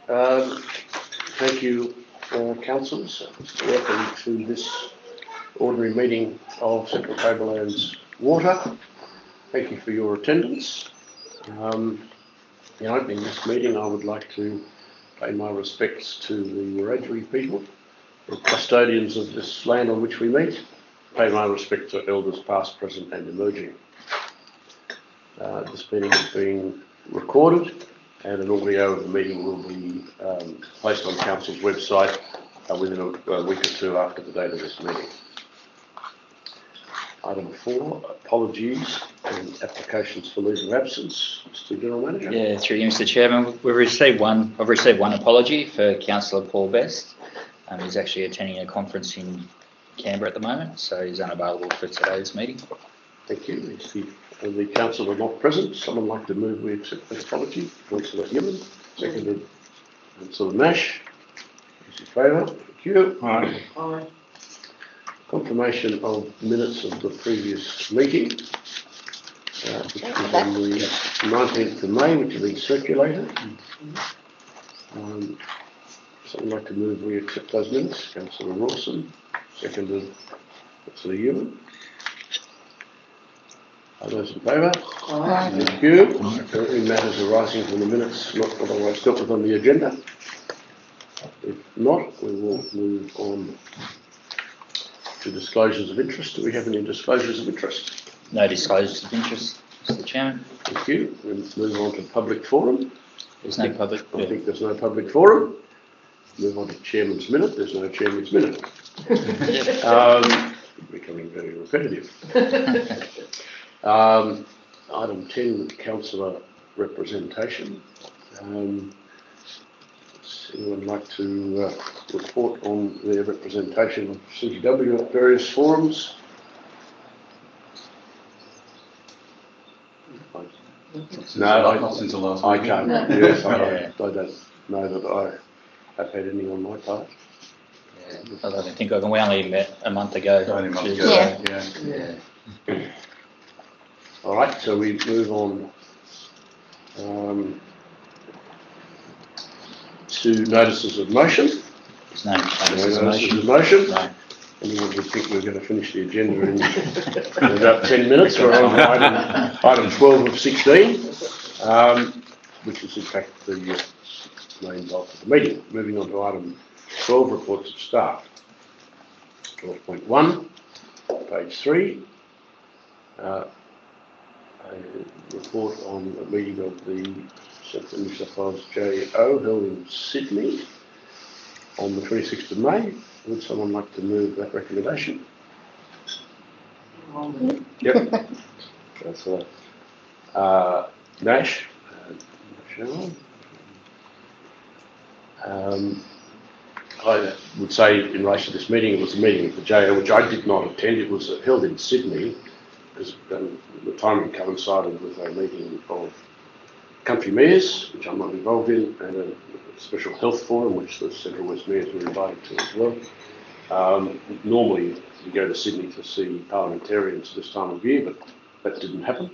Thank you, councillors. Welcome to this ordinary meeting of Central Tablelands Water. Thank you for your attendance. In opening this meeting, I would like to pay my respects to the Wiradjuri people, the custodians of this land on which we meet. Pay my respect to elders past, present and emerging. This meeting is being recorded and an audio of the meeting will be placed on Council's website within a week or two after the date of this meeting. Item 4, apologies and applications for leave of absence. Mr. General Manager. Yeah, through you, Mr. Chairman. I've received one apology for Councillor Paul Best. He's actually attending a conference in Canberra at the moment, so he's unavailable for today's meeting. Thank you. The councillor not present. Someone like to move we accept that apology. Councillor Newman, seconded. Councillor Nash. Is in favour? Thank you. Aye. Aye. Confirmation of minutes of the previous meeting, which was on the 19th of May, which have been circulated. Someone like to move we accept those minutes. Councillor Rawson, seconded. Councillor Newman. Are those in favour? Aye. Thank you. Any matters arising from the minutes not otherwise dealt with on the agenda? If not, we will move on to disclosures of interest. Do we have any disclosures of interest? No disclosures of interest, Mr. Chairman. Thank you. We'll move on to public forum. There's no public. I think there's no public forum. Move on to Chairman's minute. There's no Chairman's minute. Becoming very repetitive. Item 10, councillor representation. Does anyone like to report on their representation of CTW at various forums? Not since the last I meeting. can't. Yes, I don't know that I have had any on my part. I don't think we only met a month ago. Only a month ago. Yeah. All right, so we move on to notices of motion. There's no Notices motion. of motion. No. Anyone would think we're going to finish the agenda in about 10 minutes. We're on item 12 of 16, which is in fact the main bulk of the meeting. Moving on to item 12, reports of staff. 12.1, page 3. A report on a meeting of the Central New South Wales JO held in Sydney on the 26th of May. Would someone like to move that recommendation? Yep. That's Nash. Michelle. I would say in relation to this meeting, it was a meeting of the JO, which I did not attend. It was held in Sydney because the timing coincided with a meeting of country mayors, which I'm not involved in, and a special health forum, which the Central West mayors were invited to as well. Normally, you go to Sydney to see parliamentarians this time of year, but that didn't happen.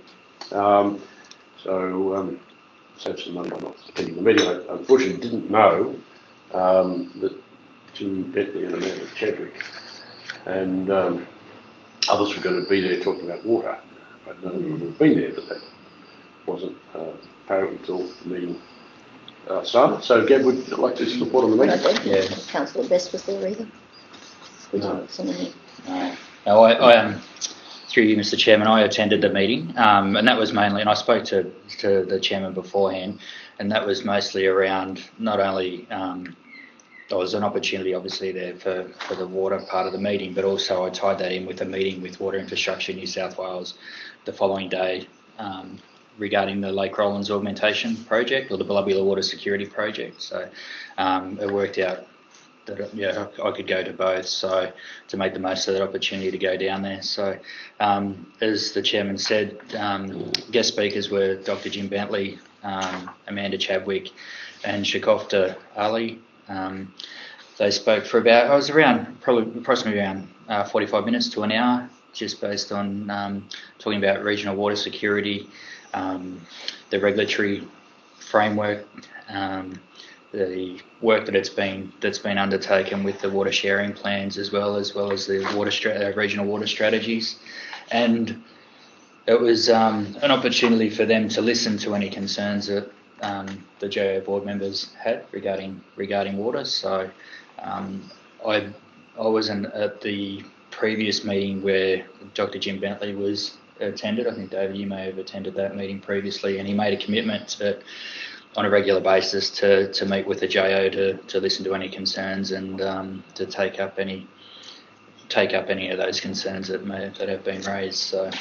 So saves some money by not attending the meeting. I unfortunately didn't know that Jim Bentley and Amanda Chadwick and others were going to be there talking about water. I'd known they would have been there, but that wasn't apparent until the meeting started. So, Gab, would you like to just report on the meeting? I don't Yeah. think Councillor Best was there either. No. No, I through you, Mr. Chairman, I attended the meeting, and that was mainly, and I spoke to the chairman beforehand, and that was mostly around not only there was an opportunity obviously there for the water part of the meeting, but also I tied that in with a meeting with Water Infrastructure New South Wales the following day regarding the Lake Rollins augmentation project or the Bellubula Water Security project. So it worked out that I could go to both, so to make the most of that opportunity to go down there. So as the chairman said, guest speakers were Dr. Jim Bentley, Amanda Chadwick and Shakofta Ali. They spoke for approximately around 45 minutes to an hour, just based on talking about regional water security, the regulatory framework, the work that's been undertaken with the water sharing plans as well as the regional water strategies, and it was an opportunity for them to listen to any concerns that the GAO board members had regarding water. So I wasn't at the previous meeting where Dr. Jim Bentley was attended. I think, David, you may have attended that meeting previously, and he made a commitment to, on a regular basis, to meet with the GAO to listen to any concerns and to take up any of those concerns that have been raised. So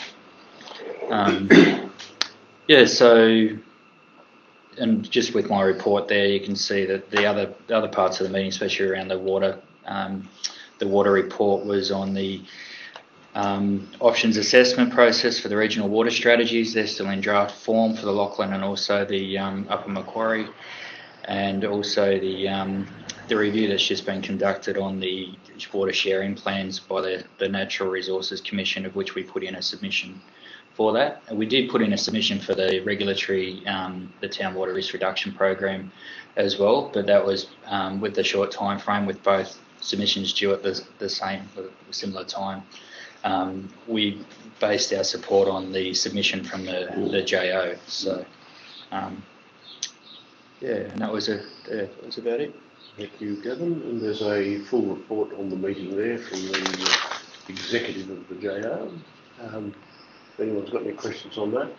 so, and just with my report there, you can see that the other parts of the meeting, especially around the water report, was on the options assessment process for the regional water strategies. They're still in draft form for the Lachlan and also the Upper Macquarie, and also the review that's just been conducted on the water sharing plans by the Natural Resources Commission, of which we put in a submission for that. And we did put in a submission for the regulatory, the Town Water Risk Reduction Program as well, but that was with the short time frame, with both submissions due at the similar time. We based our support on the submission from the GAO. So, and that was about it. Thank you, Gavin. And there's a full report on the meeting there from the executive of the GAO. If anyone's got any questions on that,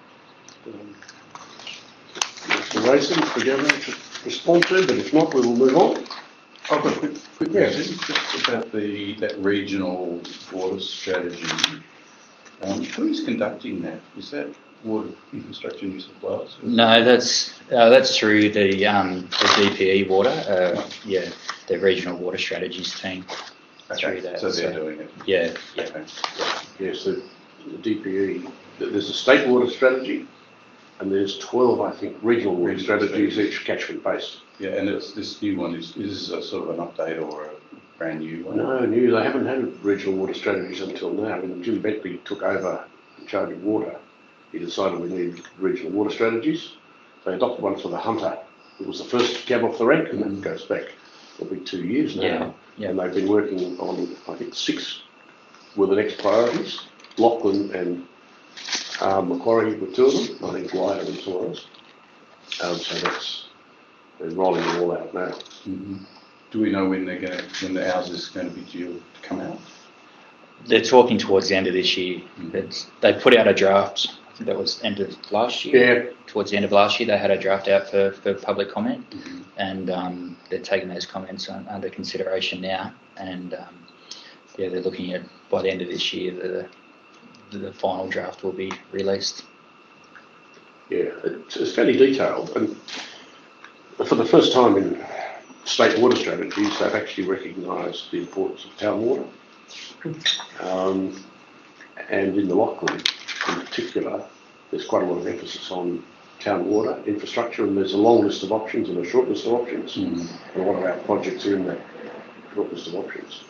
Mr. Racing, for Gavin to respond to, but if not, we will move on. I've got a quick question just about that regional water strategy. Who is conducting that? Is that Water Infrastructure New South Wales? No, that's through the DPE Water. The Regional Water Strategies team. Okay, Through that. so they're doing it. Yeah. Okay. Yes, the DPE, there's a state water strategy, and there's 12, I think, regional water strategies, each catchment based. Yeah, and this new one is this a sort of an update or a brand new one? No, new. They haven't had regional water strategies until now. When Jim Bentley took over in charge of water, he decided we needed regional water strategies. They adopted one for the Hunter. It was the first cab off the rank, and that goes back probably 2 years now. Yeah. And they've been working on, I think, 6 were the next priorities. Lachlan and Macquarie were 2 of them. I think Wyer and some others. So they're rolling it all out now. Mm-hmm. Do we know when the ours is going to be due to come out? They're talking towards the end of this year. Mm-hmm. They put out a draft. I think that was end of last year. Yeah. Towards the end of last year, they had a draft out for public comment, and they're taking those comments under consideration now. And they're looking at, by the end of this year, the final draft will be released. Yeah, it's fairly detailed, and for the first time in state water strategies, they've actually recognised the importance of town water. And in the Lachlan in particular, there's quite a lot of emphasis on town water infrastructure, and there's a long list of options and a short list of options. And a lot of our projects are in that short list of options.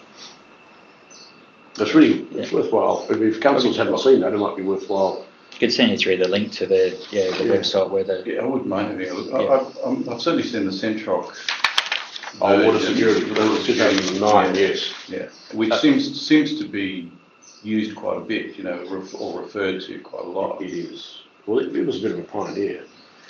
It's worthwhile. If councils haven't seen that, it might be worthwhile. You could send you through the link to the website where the... Yeah, I wouldn't mind having a look. I've certainly seen the Centroc. Water security, 2009, yes. Yeah, which seems to be used quite a bit, or referred to quite a lot. It is. Well, it was a bit of a pioneer.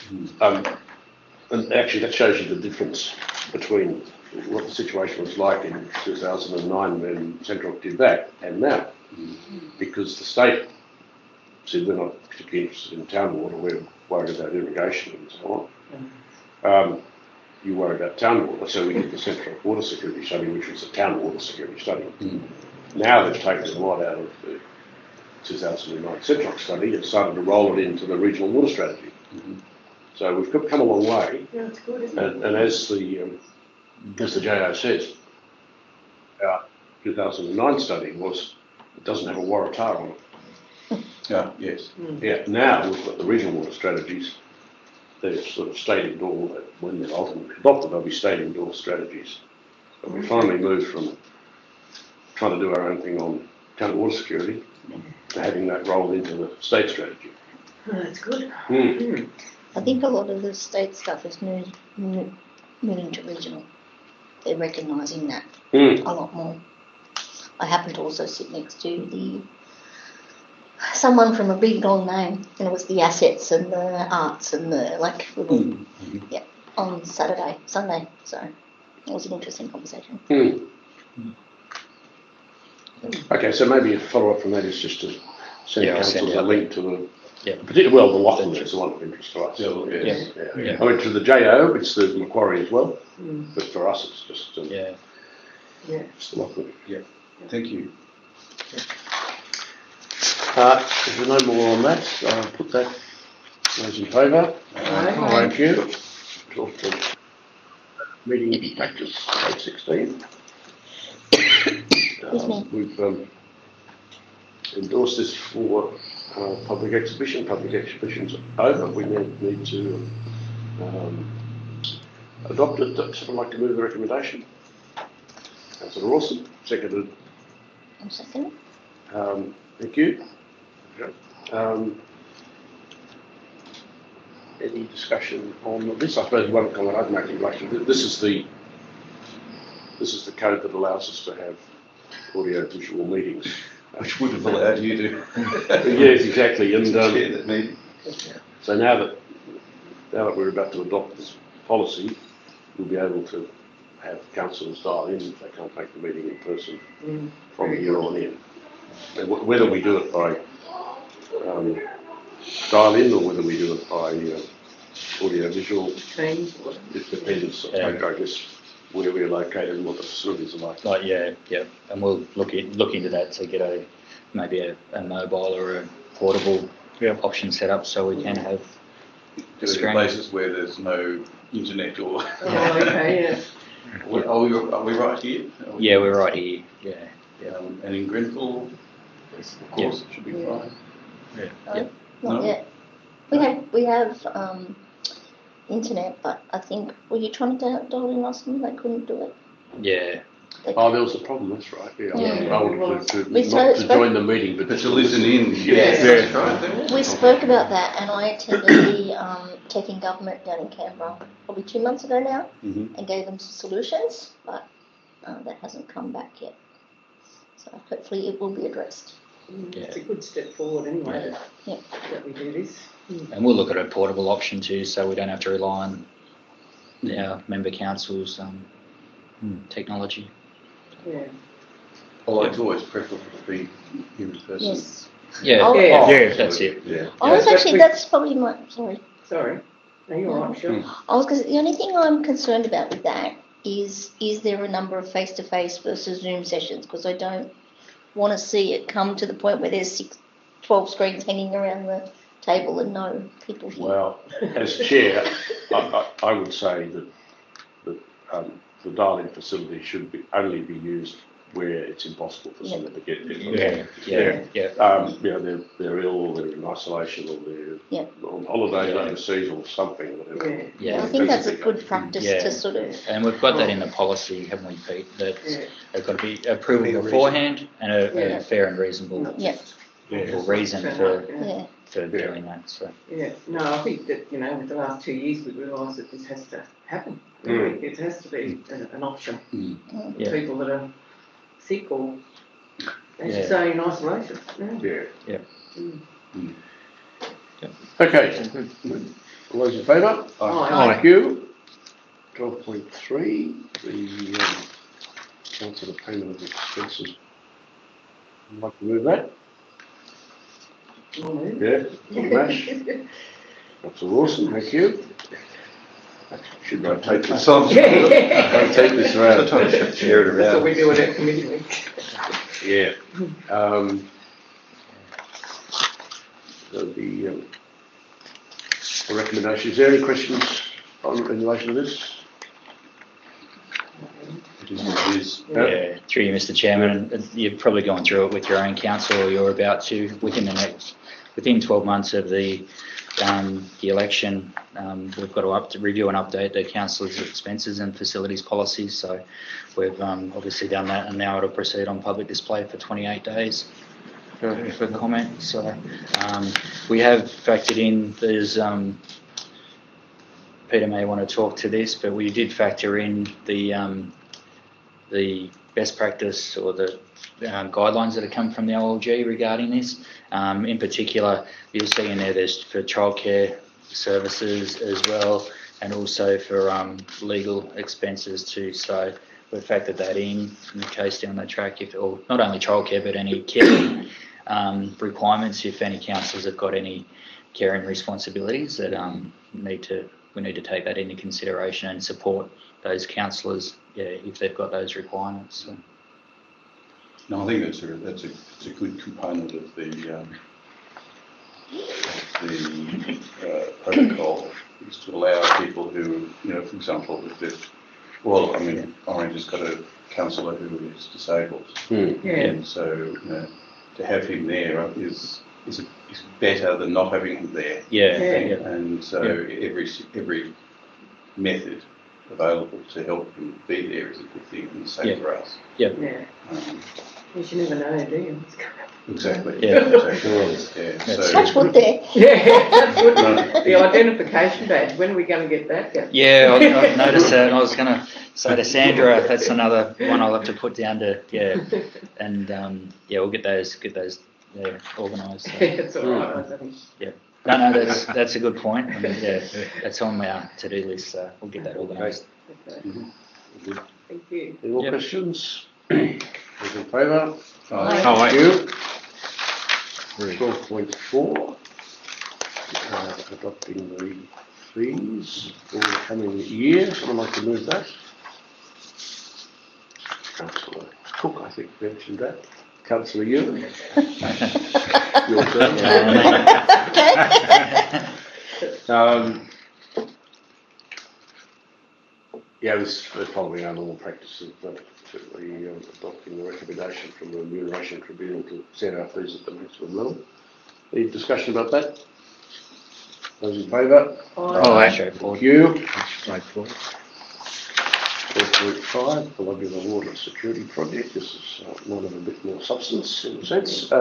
And actually that shows you the difference between what the situation was like in 2009 when Centroc did that and now. Because the state said we're not particularly interested in town water, we're worried about irrigation and so on. You worry about town water, so we did the Centroc Water Security Study, which was a town water security study. Now they've taken a lot out of the 2009 Centroc study and started to roll it into the regional water strategy. So we've come a long way. Yeah, it's good, isn't it? And as the GAO says, our 2009 study it doesn't have a Waratah on it. Yes. Yeah, now we've got the regional water strategies. They're sort of state indoor, when they're ultimately adopted, they'll be state indoor strategies. But we finally moved from trying to do our own thing on town water security to having that rolled into the state strategy. Oh, that's good. I think a lot of the state stuff is moving to regional. They're recognising that Mm. a lot more. I happen to also sit next to someone from a big long name, and it was the assets and the arts and the on Sunday. So it was an interesting conversation. Mm. Okay, so maybe a follow-up from that is just to send Yeah, I'll send council a out link to the, Yeah. particularly, well, the Lachlan is the one of interest to us. Yeah. I went to the JO, it's the Macquarie as well, but for us it's just, Yeah. just the Lachlan. Thank you. If there's no more on that, I'll put that, those in favour. Thank you. Talk to meeting practice, code 16. We've endorsed this for public exhibition. Public exhibition's over. We need to adopt it. Someone like to move the recommendation? Councillor Rawson, seconded. One second. Thank you. Okay. Any discussion on this? I suppose one comment I'd make in relation to this is the code that allows us to have audio-visual meetings. Which would have allowed you to. Yes, exactly. And chair that meeting. so now that we're about to adopt this policy, we'll be able to have councillors dial in if they can't make the meeting in person from here on in. And whether we do it by dial in or whether we do it by audio-visual, it depends. I guess where we're located and what the facilities are like. And we'll look into that to get maybe a mobile or a portable option set up so we can have Do it in places where there's no internet or. Are we right here? Yeah, we're right here. And in Grenfell, of course, it should be fine. Not No? yet. We have internet, but I think were you trying to dial in last time? They couldn't do it. Yeah. Oh, there was a problem. That's right. Yeah, Yeah. I wanted to We not to join the meeting, but to listen in. Yes. Right. We spoke about that, and I attended the Tech in Government down in Canberra probably 2 months ago now, and gave them some solutions, but that hasn't come back yet. So hopefully it will be addressed. It's a good step forward anyway that we do this. And we'll look at a portable option too, so we don't have to rely on our member council's technology. Yeah. Although it's always preferable to be in person. Yes. Yeah. Oh, That's it. Yeah. I was actually, that's probably my, sorry. Sorry. No, you're right, sure. I was the only thing I'm concerned about with that is there a number of face-to-face versus Zoom sessions? Because I don't want to see it come to the point where there's 12 screens hanging around the table and no people here. Well, as chair, I would say that the dial-in facility should only be used where it's impossible for someone to get there. They're ill, or they're in isolation, or they're on holiday overseas, or something, whatever. I think that's a good practice to sort of. And we've got that in the policy, haven't we, Pete? That they've got to be approval beforehand and a fair and reasonable reason for doing that. So. Yeah, no, I think that, with the last 2 years we've realised that this has to happen. Really. It has to be an option for people that are sick or, as you say, in isolation. Okay. All those in favour? Thank you. 12.3, the council payment of expenses. I'd like to move that. Mash. Councillor Rawson, thank you. Should rotate this. Rotate this around. Sometimes you have to share it around. That's what we do at our committee meeting. Yeah. The recommendation. Is there any questions in relation to this? Through you, Mr. Chairman, and you've probably gone through it with your own council, or you're about to within 12 months of the election. We've got to review and update the council's expenses and facilities policies. So we've obviously done that, and now it'll proceed on public display for 28 days for comment. So we have factored in there's Peter may want to talk to this, but we did factor in the best practice or the guidelines that have come from the OLG regarding this. In particular, you'll see in there's for childcare services as well, and also for legal expenses too. So we've factored that in the case down the track, or not only childcare but any care requirements. If any councils have got any caring responsibilities, that we need to take that into consideration and support those councillors, if they've got those requirements. So. No, I think that's a good component of the protocol, is to allow people who, for example, if there's, Orange has got a councillor who is disabled, and so to have him there is better than not having him there. And so every method available to help him be there is a good thing, and the same for us. You should never know, do you? Exactly. Touch wood there. Touch wood. The identification badge, when are we going to get that? I've noticed that, and I was going to say to Sandra, that's another one I'll have to put down to, and we'll get those organised. So. It's all right, I think. No, that's a good point. I mean, that's on our to-do list, so we'll get that organised. Okay. Thank you. Any more questions? Those in favour? Aye. Thank you. 12.4, adopting the fees for the coming year. Someone like to move that? Councillor Cook, I think, mentioned that. Councillor Ewan. Your turn. This is following our normal practice of adopting the recommendation from the Remuneration Tribunal to set our fees at the maximum level. Any discussion about that? Those in favour? Aye. Thank you. Straightforward. 4.5, Globular Water Security Project. This is one of a bit more substance in a sense.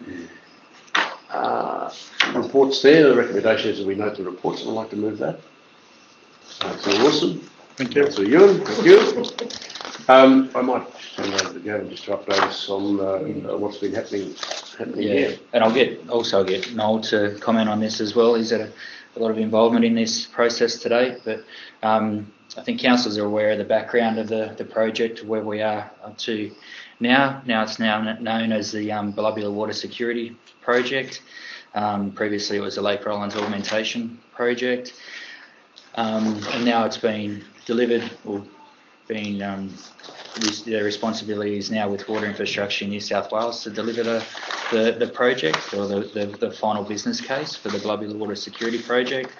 Reports there. The recommendation is that we note the reports, and I'd like to move that. Councillor Wilson. Thank you. Councillor Ewan. Thank you. I might turn over to Gavin just to update us on what's been happening here. And I'll get Noel to comment on this as well. He's had a lot of involvement in this process today, but I think councillors are aware of the background of the project, where we are up to now. Now it's known as the Globular Water Security Project. Previously it was the Lake Rollins Augmentation Project, and now it's been delivered, or been the responsibility is now with Water Infrastructure in New South Wales to deliver the project, or the final business case for the Globular Water Security Project.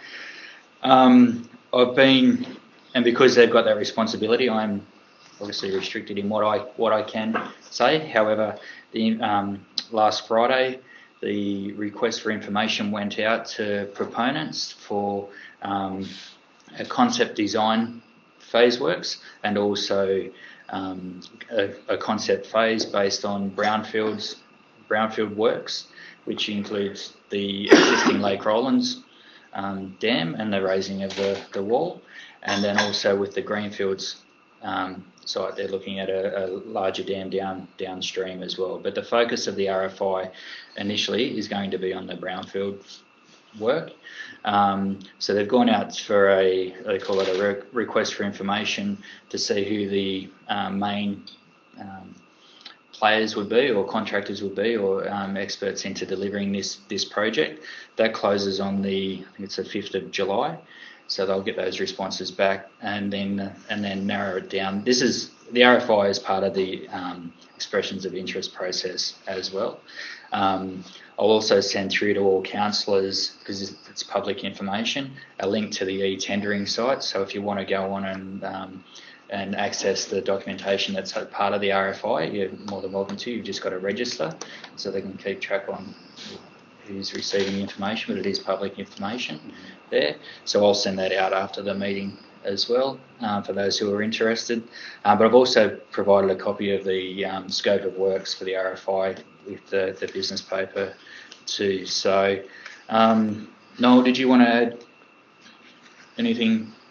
And because they've got that responsibility, I'm obviously restricted in what I can say. However, last Friday, the request for information went out to proponents for a concept design phase works, and also a concept phase based on brownfield works, which includes the existing Lake Rollins dam and the raising of the wall, and then also with the Greenfields site, they're looking at a larger dam downstream as well. But the focus of the RFI initially is going to be on the brownfield work. So they've gone out for they call it a request for information to see who the main players would be, or contractors would be, or experts into delivering this project. That closes on I think it's the 5th of July. So they'll get those responses back and then narrow it down. The RFI is part of the expressions of interest process as well. I'll also send through to all councillors, because it's public information, a link to the e-tendering site. So if you want to go on and access the documentation that's part of the RFI, you're more than welcome to. You've just got to register so they can keep track on who's receiving the information, but it is public information there. So I'll send that out after the meeting as well for those who are interested. But I've also provided a copy of the scope of works for the RFI with the business paper too. So Noel, did you want to add anything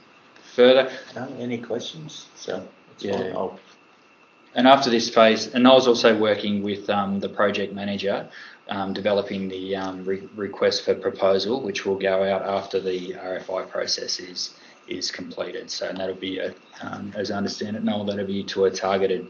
further. Any questions? So it's Yeah. fine. I'll And after this phase, and I was also working with the project manager, developing the request for proposal, which will go out after the RFI process is completed. So and that'll be, as I understand it, Noel, that'll be to a targeted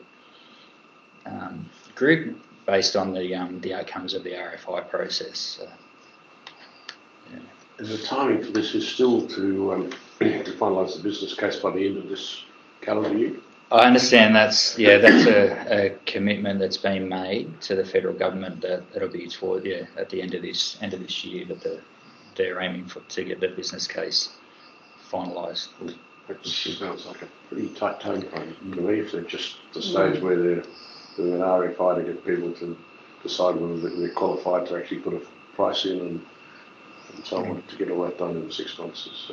group based on the outcomes of the RFI process. So, yeah. And the timing for this is still to finalise the business case by the end of this calendar year. I understand that's a commitment that's been made to the federal government that'll be toward at the end of this year that they're aiming to get the business case finalised. That sounds like a pretty tight time frame to me. If they're just the stage where they're doing an RFI to get people to decide whether they're qualified to actually put a price in and so on, to get all that done in 6 months is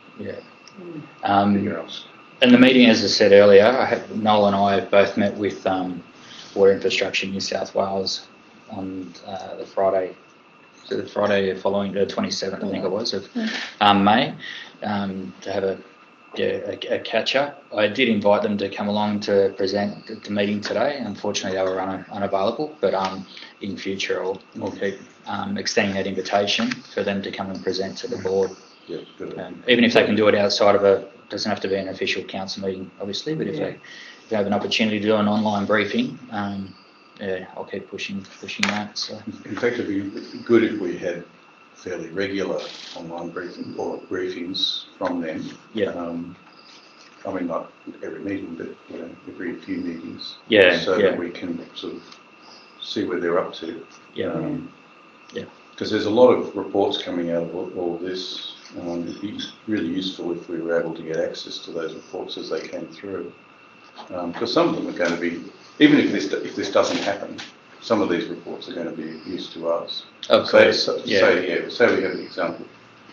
big ask. And the meeting, as I said earlier, Noel and I both met with Water Infrastructure New South Wales on the Friday following the 27th, I think it was, of May, to have a catch up. I did invite them to come along to present at the meeting today. Unfortunately, they were unavailable, but in future I'll keep extending that invitation for them to come and present to the board. Yeah, good. Even if they can do it outside of doesn't have to be an official council meeting, obviously, but if they have an opportunity to do an online briefing, I'll keep pushing that. So. In fact, it'd be good if we had fairly regular online briefings from them. Yeah. I mean, not every meeting, but every few meetings. Yeah. So that we can sort of see where they're up to. Yeah. Because there's a lot of reports coming out of all of this. It'd be really useful if we were able to get access to those reports as they came through. Because some of them are going to be, even if this doesn't happen, some of these reports are going to be of use to us. Of course. Say we have an example.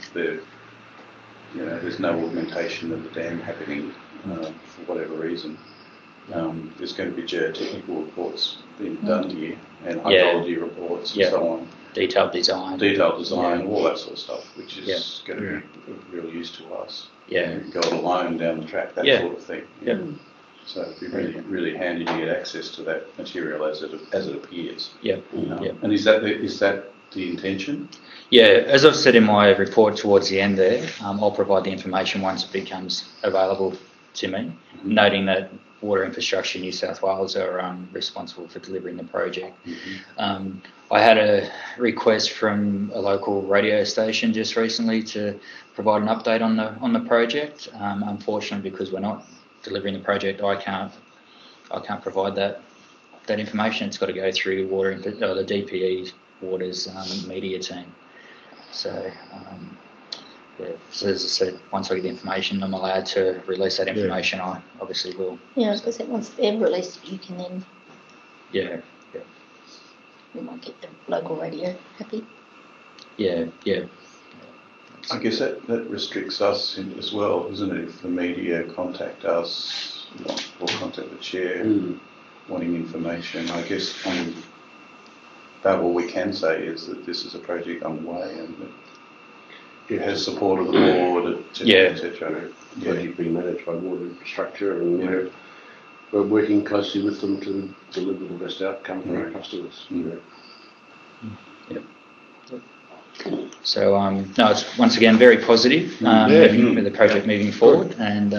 There's no augmentation of the dam happening for whatever reason. There's going to be geotechnical reports being done here and hydrology reports and so on. Detailed design, all that sort of stuff, which is going to be of real use to us. Yeah. Go it alone down the track, that sort of thing. Yeah. So it'd be really, really handy to get access to that material as it appears. Yeah. And is that the intention? Yeah, as I've said in my report towards the end there, I'll provide the information once it becomes available to me, noting that Water Infrastructure New South Wales are responsible for delivering the project. I had a request from a local radio station just recently to provide an update on the project. Unfortunately, because we're not delivering the project, I can't provide that information. It's got to go through the DPE Waters media team. So. So as I said, once I get the information, I'm allowed to release that information. I obviously will. Yeah, I was going to say, once they're released, you can then. Yeah. We might get the local radio happy. Yeah. I guess that restricts us as well, isn't it? If the media contact us or contact the chair wanting information, I guess about all we can say is that this is a project underway and that it has support of the board, etc. Project being managed by Water Infrastructure, and we're working closely with them to deliver the best outcome for our customers. So no, it's once again very positive with the project moving forward, and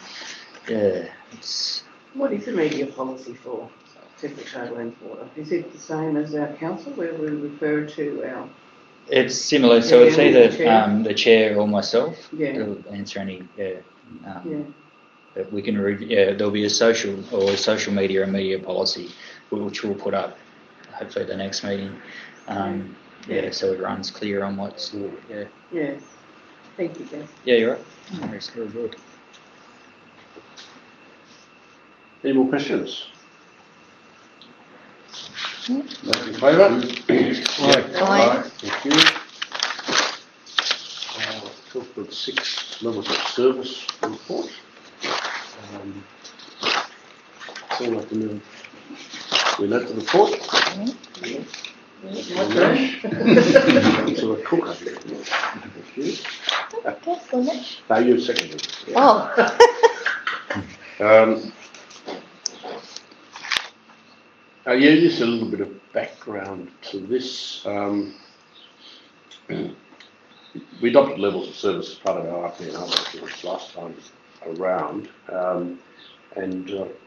it's. What is the media policy for Central Tablelands Water? Is it the same as our council, where we refer to our? It's similar, so it's either the chair or myself to answer any. But we can there'll be a social media and media policy which we'll put up hopefully at the next meeting. So everyone's clear on what's. Yeah. Thank you, Jeff. Yeah, you're right. Very good. Any more questions? Those in favour? Aye. Thank you. 12.6 levels of service report. So I'd like to move. We note the report. My turn. To a cook, I think. Thank you. Councillor Nash. No, you seconded. Yeah. Oh, Yeah, just a little bit of background to this. We adopted levels of service as part of our RPNR documents last time around, and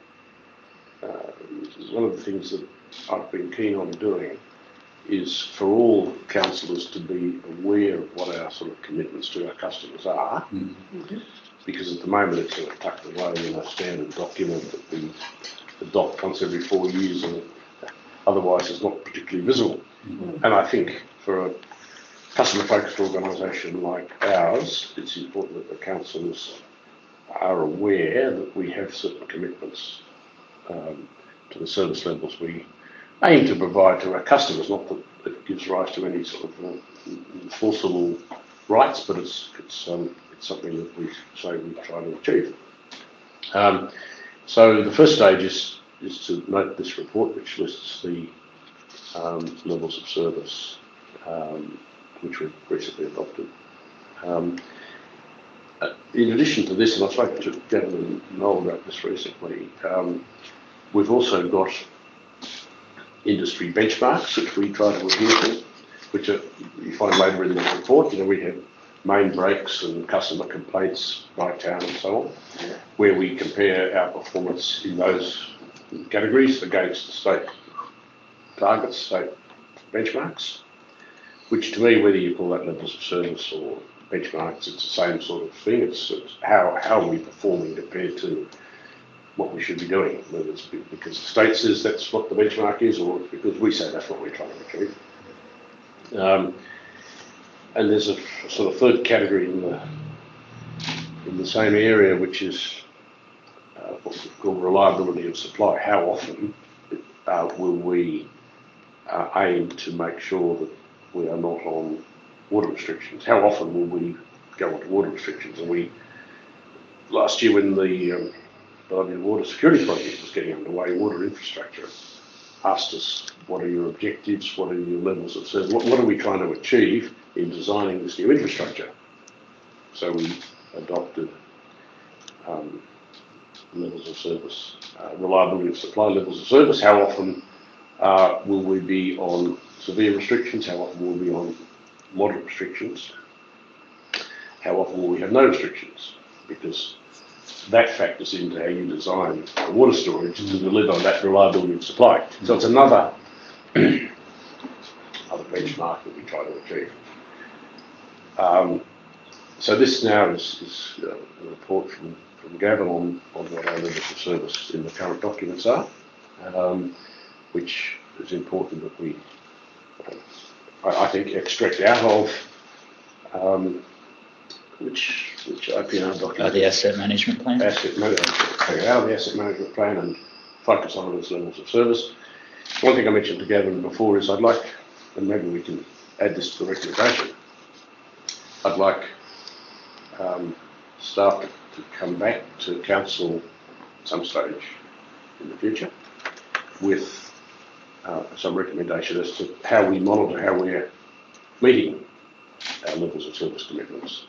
one of the things that I've been keen on doing is for all councillors to be aware of what our sort of commitments to our customers are, because at the moment it's sort of tucked away in a standard document that we adopt once every 4 years, and otherwise it's not particularly visible. And I think for a customer-focused organisation like ours, it's important that the councillors are aware that we have certain commitments to the service levels we aim to provide to our customers. Not that it gives rise to any sort of enforceable rights, but it's something that we say we try to achieve. So the first stage is to note this report, which lists the levels of service which we've recently adopted. In addition to this, and I've spoken to Gavin and Noel about this recently, we've also got industry benchmarks which we try to adhere to, which are, you find later in the report. You know, we have main breaks and customer complaints by town and so on, where we compare our performance in those categories against the state targets, state benchmarks, which to me, whether you call that levels of service or benchmarks, it's the same sort of thing. It's how are we performing compared to what we should be doing, whether it's because the state says that's what the benchmark is, or because we say that's what we're trying to achieve. And there's a sort of third category in the same area, which is what we call reliability of supply. How often will we aim to make sure that we are not on water restrictions? How often will we go onto water restrictions? And last year when the Water Security Project was getting underway, Water Infrastructure asked us, what are your objectives? What are your levels of service? What are we trying to achieve in designing this new infrastructure? So we adopted levels of service, reliability of supply, levels of service. How often will we be on severe restrictions? How often will we be on moderate restrictions? How often will we have no restrictions? Because that factors into how you design the water storage to deliver that reliability of supply. So it's another benchmark that we try to achieve. So this now is a report from Gavin on what our levels of service in the current documents are, which is important that we, I think, extract out of which IPR document? The asset management plan. Take it out of the asset management plan and focus on those levels of service. One thing I mentioned to Gavin before is I'd like, and maybe we can add this to the recommendation, I'd like staff to come back to council at some stage in the future with some recommendation as to how we monitor how we're meeting our levels of service commitments,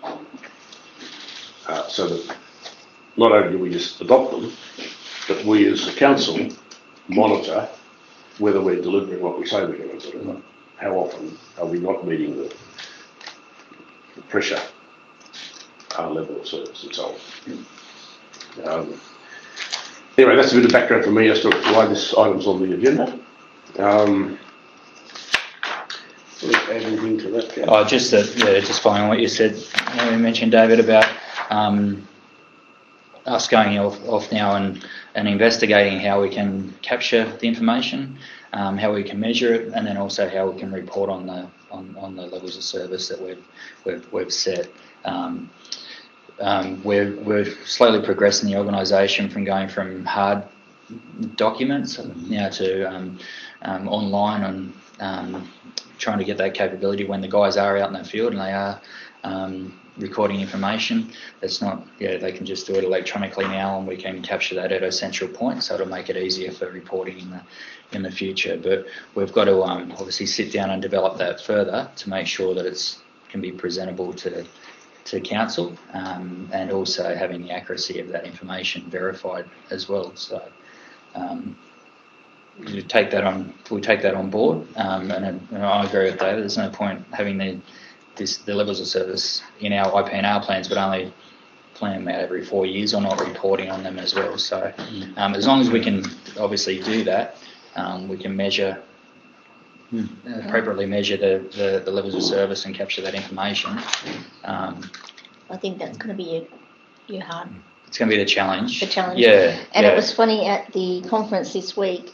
so that not only do we just adopt them, but we as a council monitor whether we're delivering what we say we're going to deliver. How often are we not meeting the pressure level of service and so on. Anyway, that's a bit of background for me as to why this item's on the agenda. Add anything to that? Yeah. Just following on what you said. You mentioned, David, about us going off now and investigating how we can capture the information, how we can measure it, and then also how we can report on the levels of service that we've set. We're slowly progressing the organisation from going from hard documents now to online and trying to get that capability when the guys are out in the field and they are recording information. That's not, they can just do it electronically now, and we can capture that at a central point, so it'll make it easier for reporting in the future. But we've got to obviously sit down and develop that further to make sure that it can be presentable to to council, and also having the accuracy of that information verified as well. So we take that on board, and I agree with David. There's no point having the levels of service in our IPNR plans, but only plan them out every 4 years or not reporting on them as well. So as long as we can obviously do that, we can measure, appropriately measure the levels of service and capture that information. I think that's going to be your hard. It's going to be the challenge. Yeah. And it was funny at the conference this week.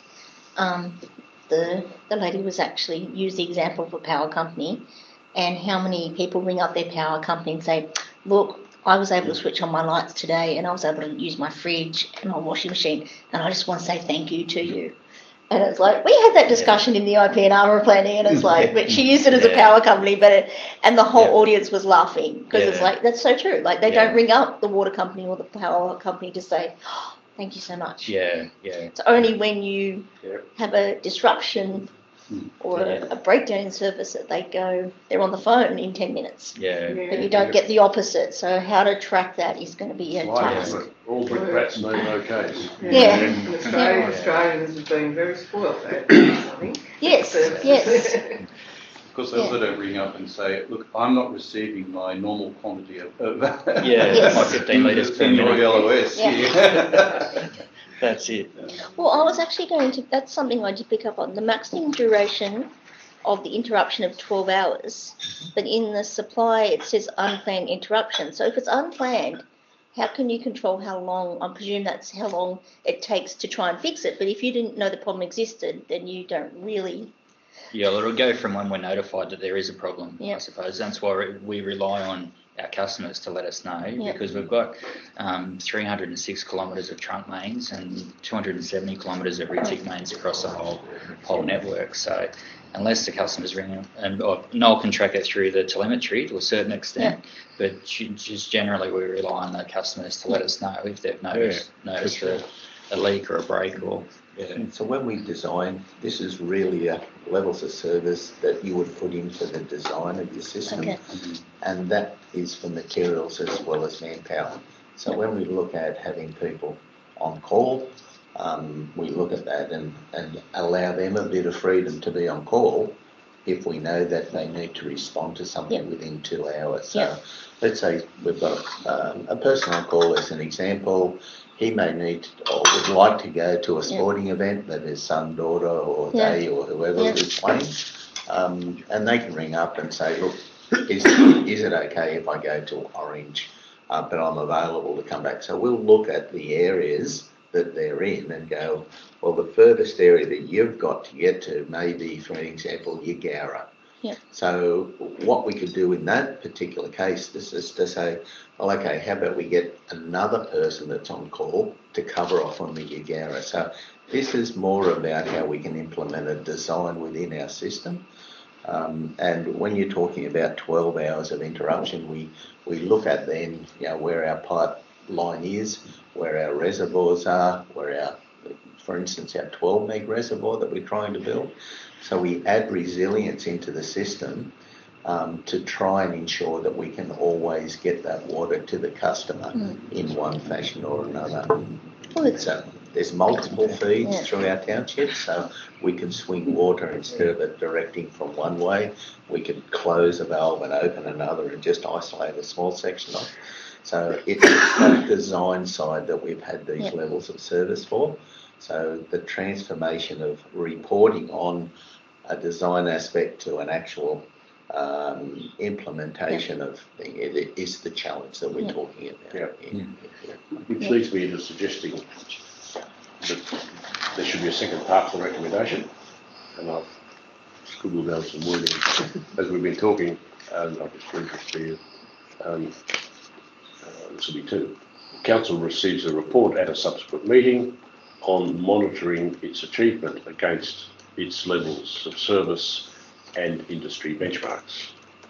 The lady was actually used the example of a power company, and how many people ring up their power company and say, "Look, I was able to switch on my lights today, and I was able to use my fridge and my washing machine, and I just want to say thank you to you." And it's like, we had that discussion in the IPNR planning, and it's like, but she used it as a power company, and the whole audience was laughing, because it's like, that's so true. Like, they don't ring up the water company or the power company to say, oh, thank you so much. Yeah. It's only when you have a disruption or a breakdown in service that they're on the phone in 10 minutes. Yeah. But you don't get the opposite. So how to track that is going to be a task. All brick rats know no case. Yeah. And Australians have been very spoiled for that, I think. Yes. Of course, they also don't ring up and say, "Look, I'm not receiving my normal quantity of my 15 litres per minute. LOS." Yeah. That's it. Well, I was actually that's something I did pick up on. The maximum duration of the interruption of 12 hours, but in the supply it says unplanned interruption. So if it's unplanned, how can you control how long? I presume that's how long it takes to try and fix it. But if you didn't know the problem existed, then you don't really... Yeah, well, it'll go from when we're notified that there is a problem, I suppose. That's why we rely on our customers to let us know, because we've got 306 kilometres of trunk mains and 270 kilometres of retic mains across the whole network. So unless the customers ring, Noel can track it through the telemetry to a certain extent, but just generally we rely on the customers to let us know if they've noticed a leak or a break or... So when we design, this is really a levels of service that you would put into the design of your system, and that is for materials as well as manpower. So when we look at having people on call, we look at that and allow them a bit of freedom to be on call if we know that they need to respond to something within 2 hours. So let's say we've got a person on call as an example. He may need or would like to go to a sporting event that his son, daughter, or they or whoever is playing, and they can ring up and say, "Look, is it okay if I go to Orange, but I'm available to come back?" So we'll look at the areas that they're in and go, well, the furthest area that you've got to get to may be, for an example, Yagara. So what we could do in that particular case is to say, well, okay, how about we get another person that's on call to cover off on the Yagara. So this is more about how we can implement a design within our system. And when you're talking about 12 hours of interruption, we look at then, where our pipeline is, where our reservoirs are, for instance, our 12 meg reservoir that we're trying to build. So we add resilience into the system to try and ensure that we can always get that water to the customer in one fashion or another. So there's multiple feeds through our township, so we can swing water instead of it directing from one way. We could close a valve and open another and just isolate a small section off. So it's that design side that we've had these levels of service for. So the transformation of reporting on a design aspect to an actual implementation of it is the challenge that we're talking about. Which leads me into suggesting that there should be a second part to the recommendation, and I've scribbled down some wording as we've been talking, and I'll just read this to you. This will be 2. Council receives a report at a subsequent meeting on monitoring its achievement against its levels of service and industry benchmarks.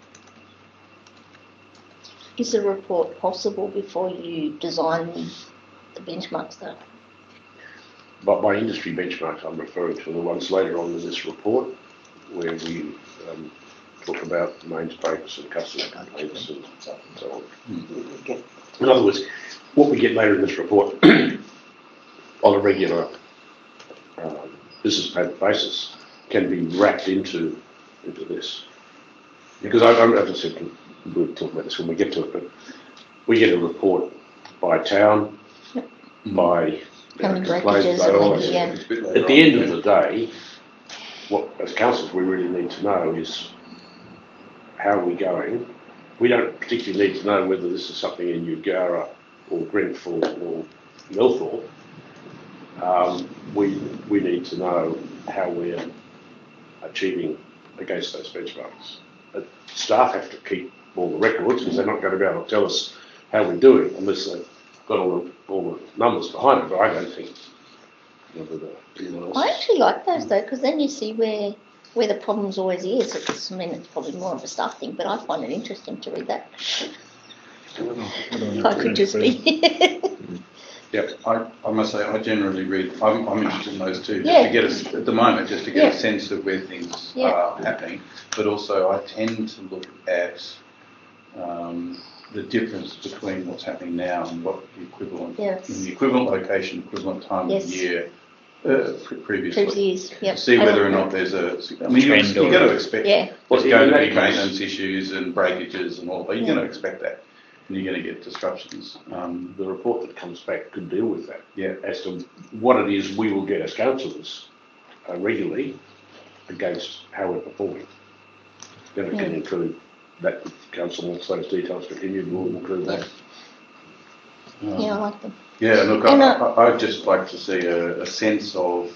Is a report possible before you design the benchmarks though? But by industry benchmarks, I'm referring to the ones later on in this report, where we talk about mains breaks and customer complaints and so on. In other words, what we get later in this report on a regular business payment basis can be wrapped into this. Because as I said, we'll talk about this when we get to it, but we get a report by town, by How many complaints, breakages by and all maybe, that. yeah. At the end of the day, what as councillors we really need to know is how are we going. We don't particularly need to know whether this is something in Eugara or Grenfell or Milthorpe. We need to know how we're achieving against those benchmarks. Staff have to keep all the records because they're not going to be able to tell us how we're doing unless they've got all the numbers behind it. But I don't think anyone else. I actually like those though, because then you see where the problems always is. It's probably more of a staff thing, but I find it interesting to read that. I could just be. Yeah, I must say I generally read. I'm interested in those too. Yeah. To get at the moment, just to get a sense of where things are happening. But also, I tend to look at the difference between what's happening now and what the equivalent in the equivalent location, equivalent time of year previously. Yep. See whether or not there's a. I mean, you've got to expect there's going to be maintenance issues and breakages and all, but you're going to expect that. And you're going to get disruptions. The report that comes back could deal with that. Yeah. As to what it is we will get as councillors regularly against how we're performing. Then it can include that. If council wants those details continued, we'll include that. Yeah, I like them. Yeah, look, I'd just like to see a sense of,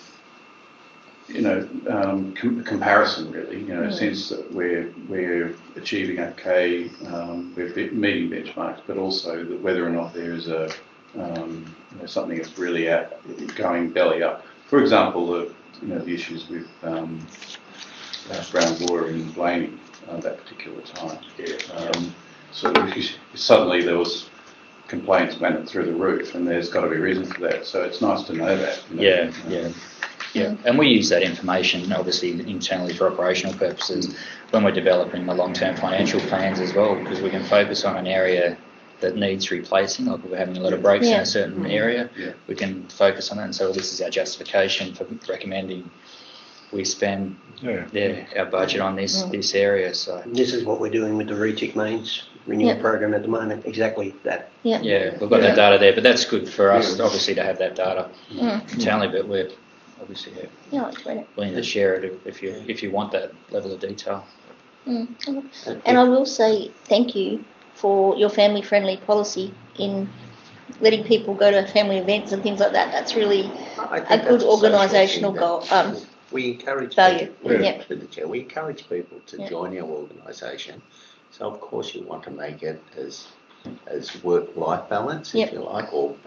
comparison really, a sense that we're achieving okay, we're meeting benchmarks, but also that whether or not there is a, something that's really going belly up. For example, the issues with brown water in Blaney that particular time. So suddenly there was complaints went through the roof, and there's got to be a reason for that. So it's nice to know that. Yeah, and we use that information obviously internally for operational purposes when we're developing the long-term financial plans as well, because we can focus on an area that needs replacing, like if we're having a lot of breaks in a certain area, we can focus on that. And so this is our justification for recommending we spend our budget on this area. So this is what we're doing with the RETIC mains renewal program at the moment. Exactly that. Yeah, we've got that data there, but that's good for us obviously to have that data internally. But we're obviously willing to share it if you want that level of detail. And I will say thank you for your family-friendly policy in letting people go to family events and things like that. That's really a good organisational goal. We encourage value. People, we encourage people to join our organisation. So of course you want to make it as work-life balance, if you like, or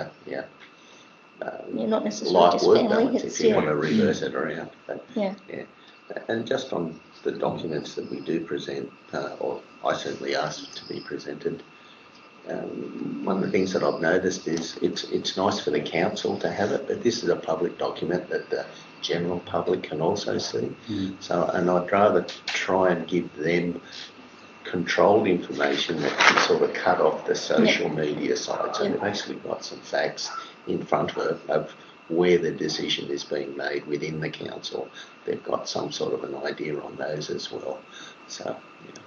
not necessarily just life-work family. balance, if you want to reverse it around. But, and just on the documents that we do present, or I certainly ask to be presented, one of the things that I've noticed is it's nice for the council to have it, but this is a public document that the general public can also see. So, and I'd rather try and give them controlled information that can sort of cut off the social media side. So they've actually got some facts in front of where the decision is being made within the council. They've got some sort of an idea on those as well. So,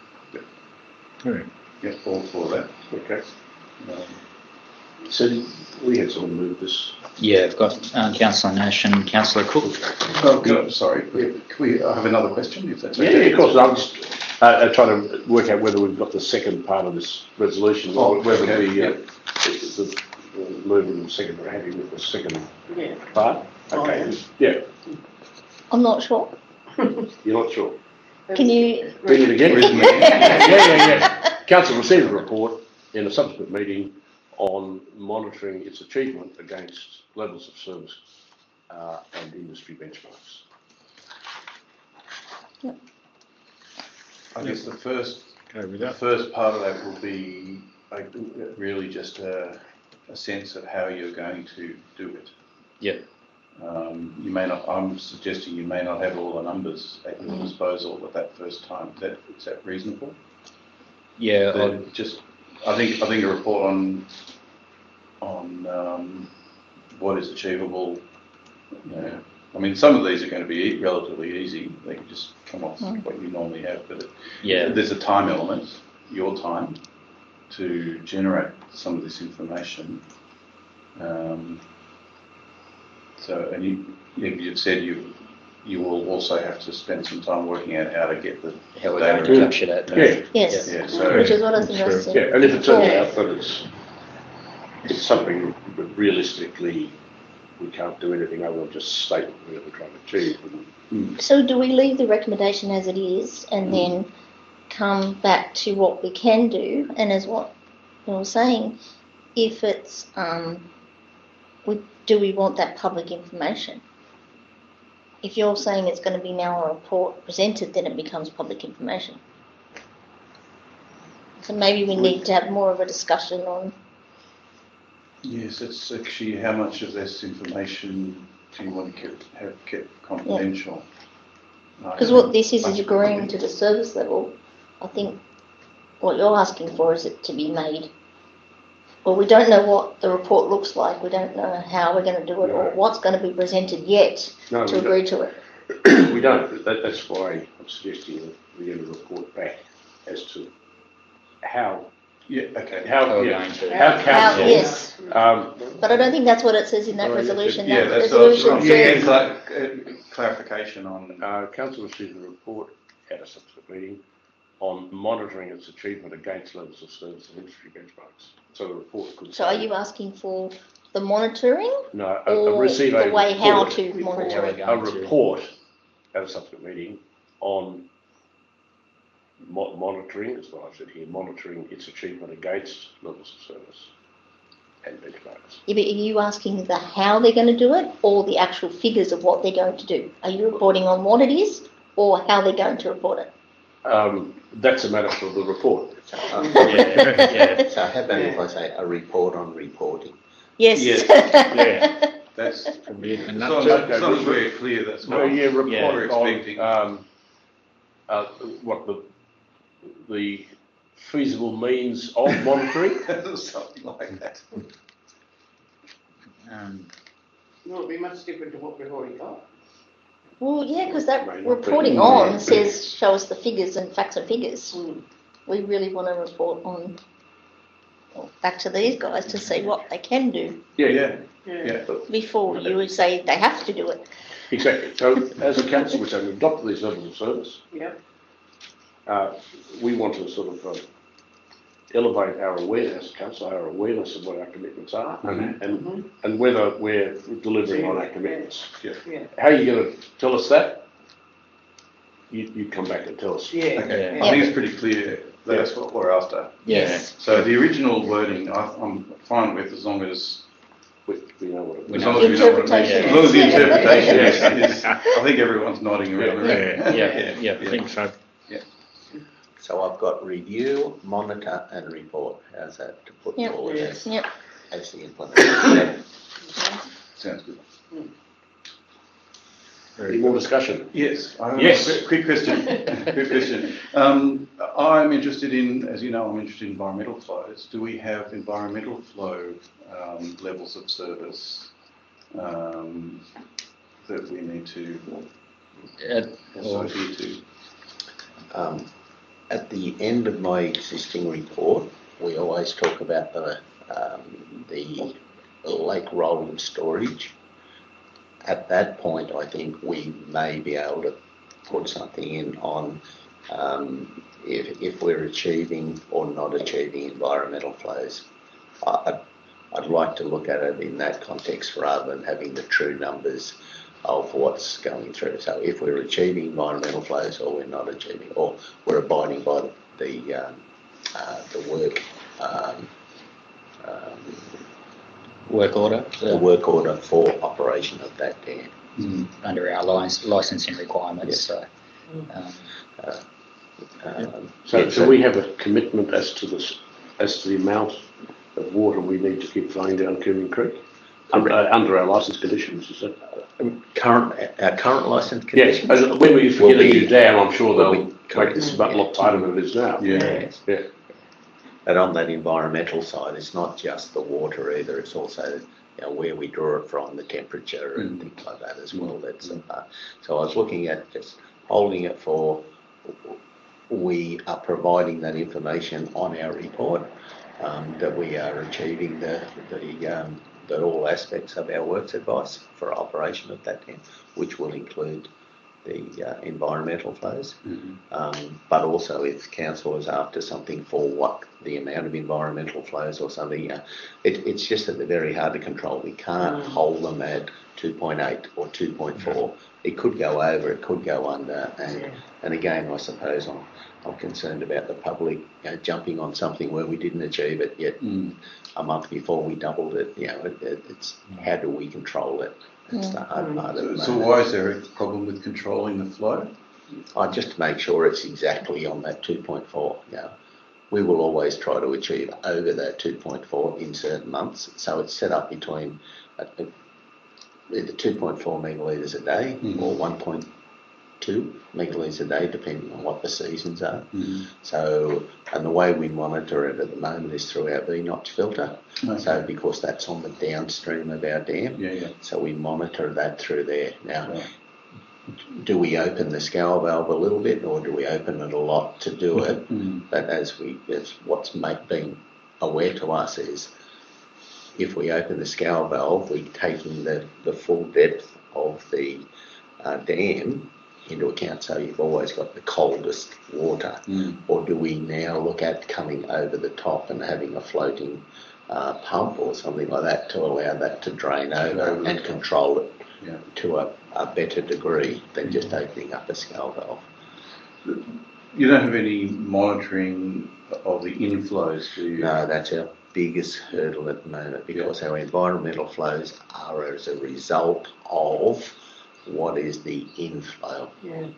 all for that. Okay. So we had someone move this. Yeah, I've got Councillor Nash and Councillor Cook. Oh, sorry. Can we have another question, if that's okay? Yeah, of course. I'm just trying to work out whether we've got the second part of this resolution, or whether the movement and second are happy with the second part. Okay. Yeah. I'm not sure. You're not sure. Can you read it again? Yeah. Council received a report in a subsequent meeting on monitoring its achievement against levels of service and industry benchmarks. I guess the first part of that will be really just a sense of how you're going to do it. You may not. I'm suggesting you may not have all the numbers at your disposal at that first time. Is that reasonable? Yeah, I think a report on what is achievable. You know, I mean, some of these are going to be relatively easy. They can just come off what you normally have, but there's a time element, your time, to generate some of this information. You've said you will also have to spend some time working out how to get the how we're data. going to capture that. Yes, which is what I was suggesting. Yeah, and if it turns out that it's something that realistically we can't do anything other than just state what we're trying to achieve. So do we leave the recommendation as it is and then come back to what we can do? And as what you were saying, if it's, do we want that public information? If you're saying it's going to be now a report presented, then it becomes public information. So maybe we need to have more of a discussion on. Yes, it's actually how much of this information do you want to have kept confidential? Because what this is agreeing to the service level. I think what you're asking for is it to be made. Well, we don't know what the report looks like. We don't know how we're going to do it or what's going to be presented yet to agree to it. We don't. That's why I'm suggesting that we get a report back as to how. Yeah. Okay. How council. Yes. But I don't think that's what it says in that resolution. That resolution says. Clarification on. Council received a report at a subsequent meeting on monitoring its achievement against levels of service and industry benchmarks. So the report could. So are you asking for the monitoring? No, receive the way how to monitor it. A report at a subsequent meeting on monitoring, as well as I said here, monitoring its achievement against levels of service and benchmarks. Yeah, but are you asking the how they're going to do it or the actual figures of what they're going to do? Are you reporting on what it is or how they're going to report it? That's a matter for the report. So how about if I say a report on reporting? Yes. That's as long as we're clear. That's report we're expecting. On what the feasible means of monitoring, something like that. Will it be much different to what we've already got? Well, yeah, because that reporting on says show us the figures and facts and figures. We really want to report on, back to these guys to see what they can do. Yeah. Before you would say they have to do it. Exactly. So as a council, we're saying we've adopted these levels of service. We want to sort of elevate our awareness as a council, our awareness of what our commitments are and whether we're delivering on our commitments. How are you going to tell us that? You come back and tell us. I think it's pretty clear that's what we're after. Yes. So the original wording I'm fine with as long as we know what it means. As long as we know what it means. As long as the interpretation is, I think everyone's nodding around the room. I think so. So I've got review, monitor and report. How's that to put all of this as the implementation? Sounds good. Any more discussion? Yes. Yes. Quick question. I'm interested in, as you know, I'm interested in environmental flows. Do we have environmental flow levels of service that we need to adhere to? At the end of my existing report, we always talk about the lake rolling storage. At that point, I think we may be able to put something in on if we're achieving or not achieving environmental flows. I'd like to look at it in that context rather than having the true numbers of what's going through. So if we're achieving environmental flows or we're not achieving, or we're abiding by the work order. The work order for operation of that dam. Under our licensing requirements. So we have a commitment as to the amount of water we need to keep flowing down Cooling Creek? under our licence conditions, is it? Our current licence Yes, conditions. when we forget it is down, I'm sure will they'll be make this a lot tighter than it is now. Yeah. Yeah. But on that environmental side, it's not just the water either, it's also where we draw it from, the temperature and things like that as well. That's so I was looking at just holding it for, we are providing that information on our report, that we are achieving that all aspects of our works advice for operation of that dam, which will include the environmental flows, but also if council is after something for what the amount of environmental flows or something, it's just that they're very hard to control. We can't hold them at 2.8 or 2.4. It could go over, it could go under, and again, I suppose I'm concerned about the public jumping on something where we didn't achieve it yet. A month before we doubled it. It's how do we control it? That's the hard part of it. So why is there a problem with controlling the flow? Just to make sure it's exactly on that 2.4. We will always try to achieve over that 2.4 in certain months. So it's set up between either 2.4 megalitres a day or 1.2 megalitres a day, depending on what the seasons are. So, and the way we monitor it at the moment is through our V-notch filter. So because that's on the downstream of our dam, so we monitor that through there. Now, do we open the scour valve a little bit, or do we open it a lot to do it? But as what's been aware to us is, if we open the scour valve, we're taking the full depth of the dam into account, so you've always got the coldest water. Or do we now look at coming over the top and having a floating pump or something like that to allow that to drain over and control it to a better degree than just opening up a scour valve? You don't have any monitoring of the inflows, do you? No, that's our biggest hurdle at the moment, because our environmental flows are as a result of what is the inflow.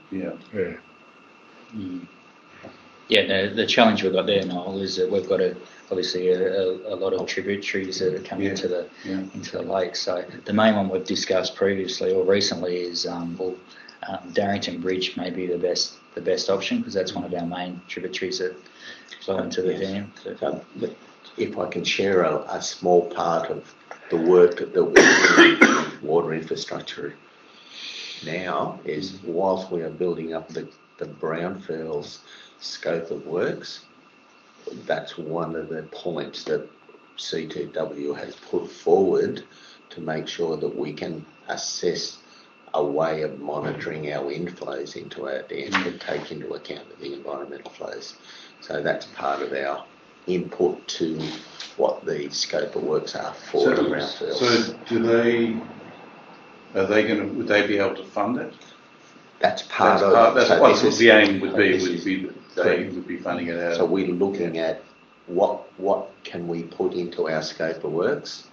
The challenge we've got there, Noel, is that we've got obviously a lot of tributaries that are coming into the lake. So the main one we've discussed previously or recently is Darrington Bridge may be the best option, because that's one of our main tributaries that flow into the dam. So, if I can share a small part of the work that we're doing with water infrastructure now is, whilst we are building up the brownfields scope of works, that's one of the points that C2W has put forward to make sure that we can assess a way of monitoring our inflows into our dam to take into account the environmental flows. So that's part of our input to what the scope of works are for the brownfields. So would they be able to fund it? That's part of that's so what the aim would be they correct. would be funding it out. So we're looking at what can we put into our scope of works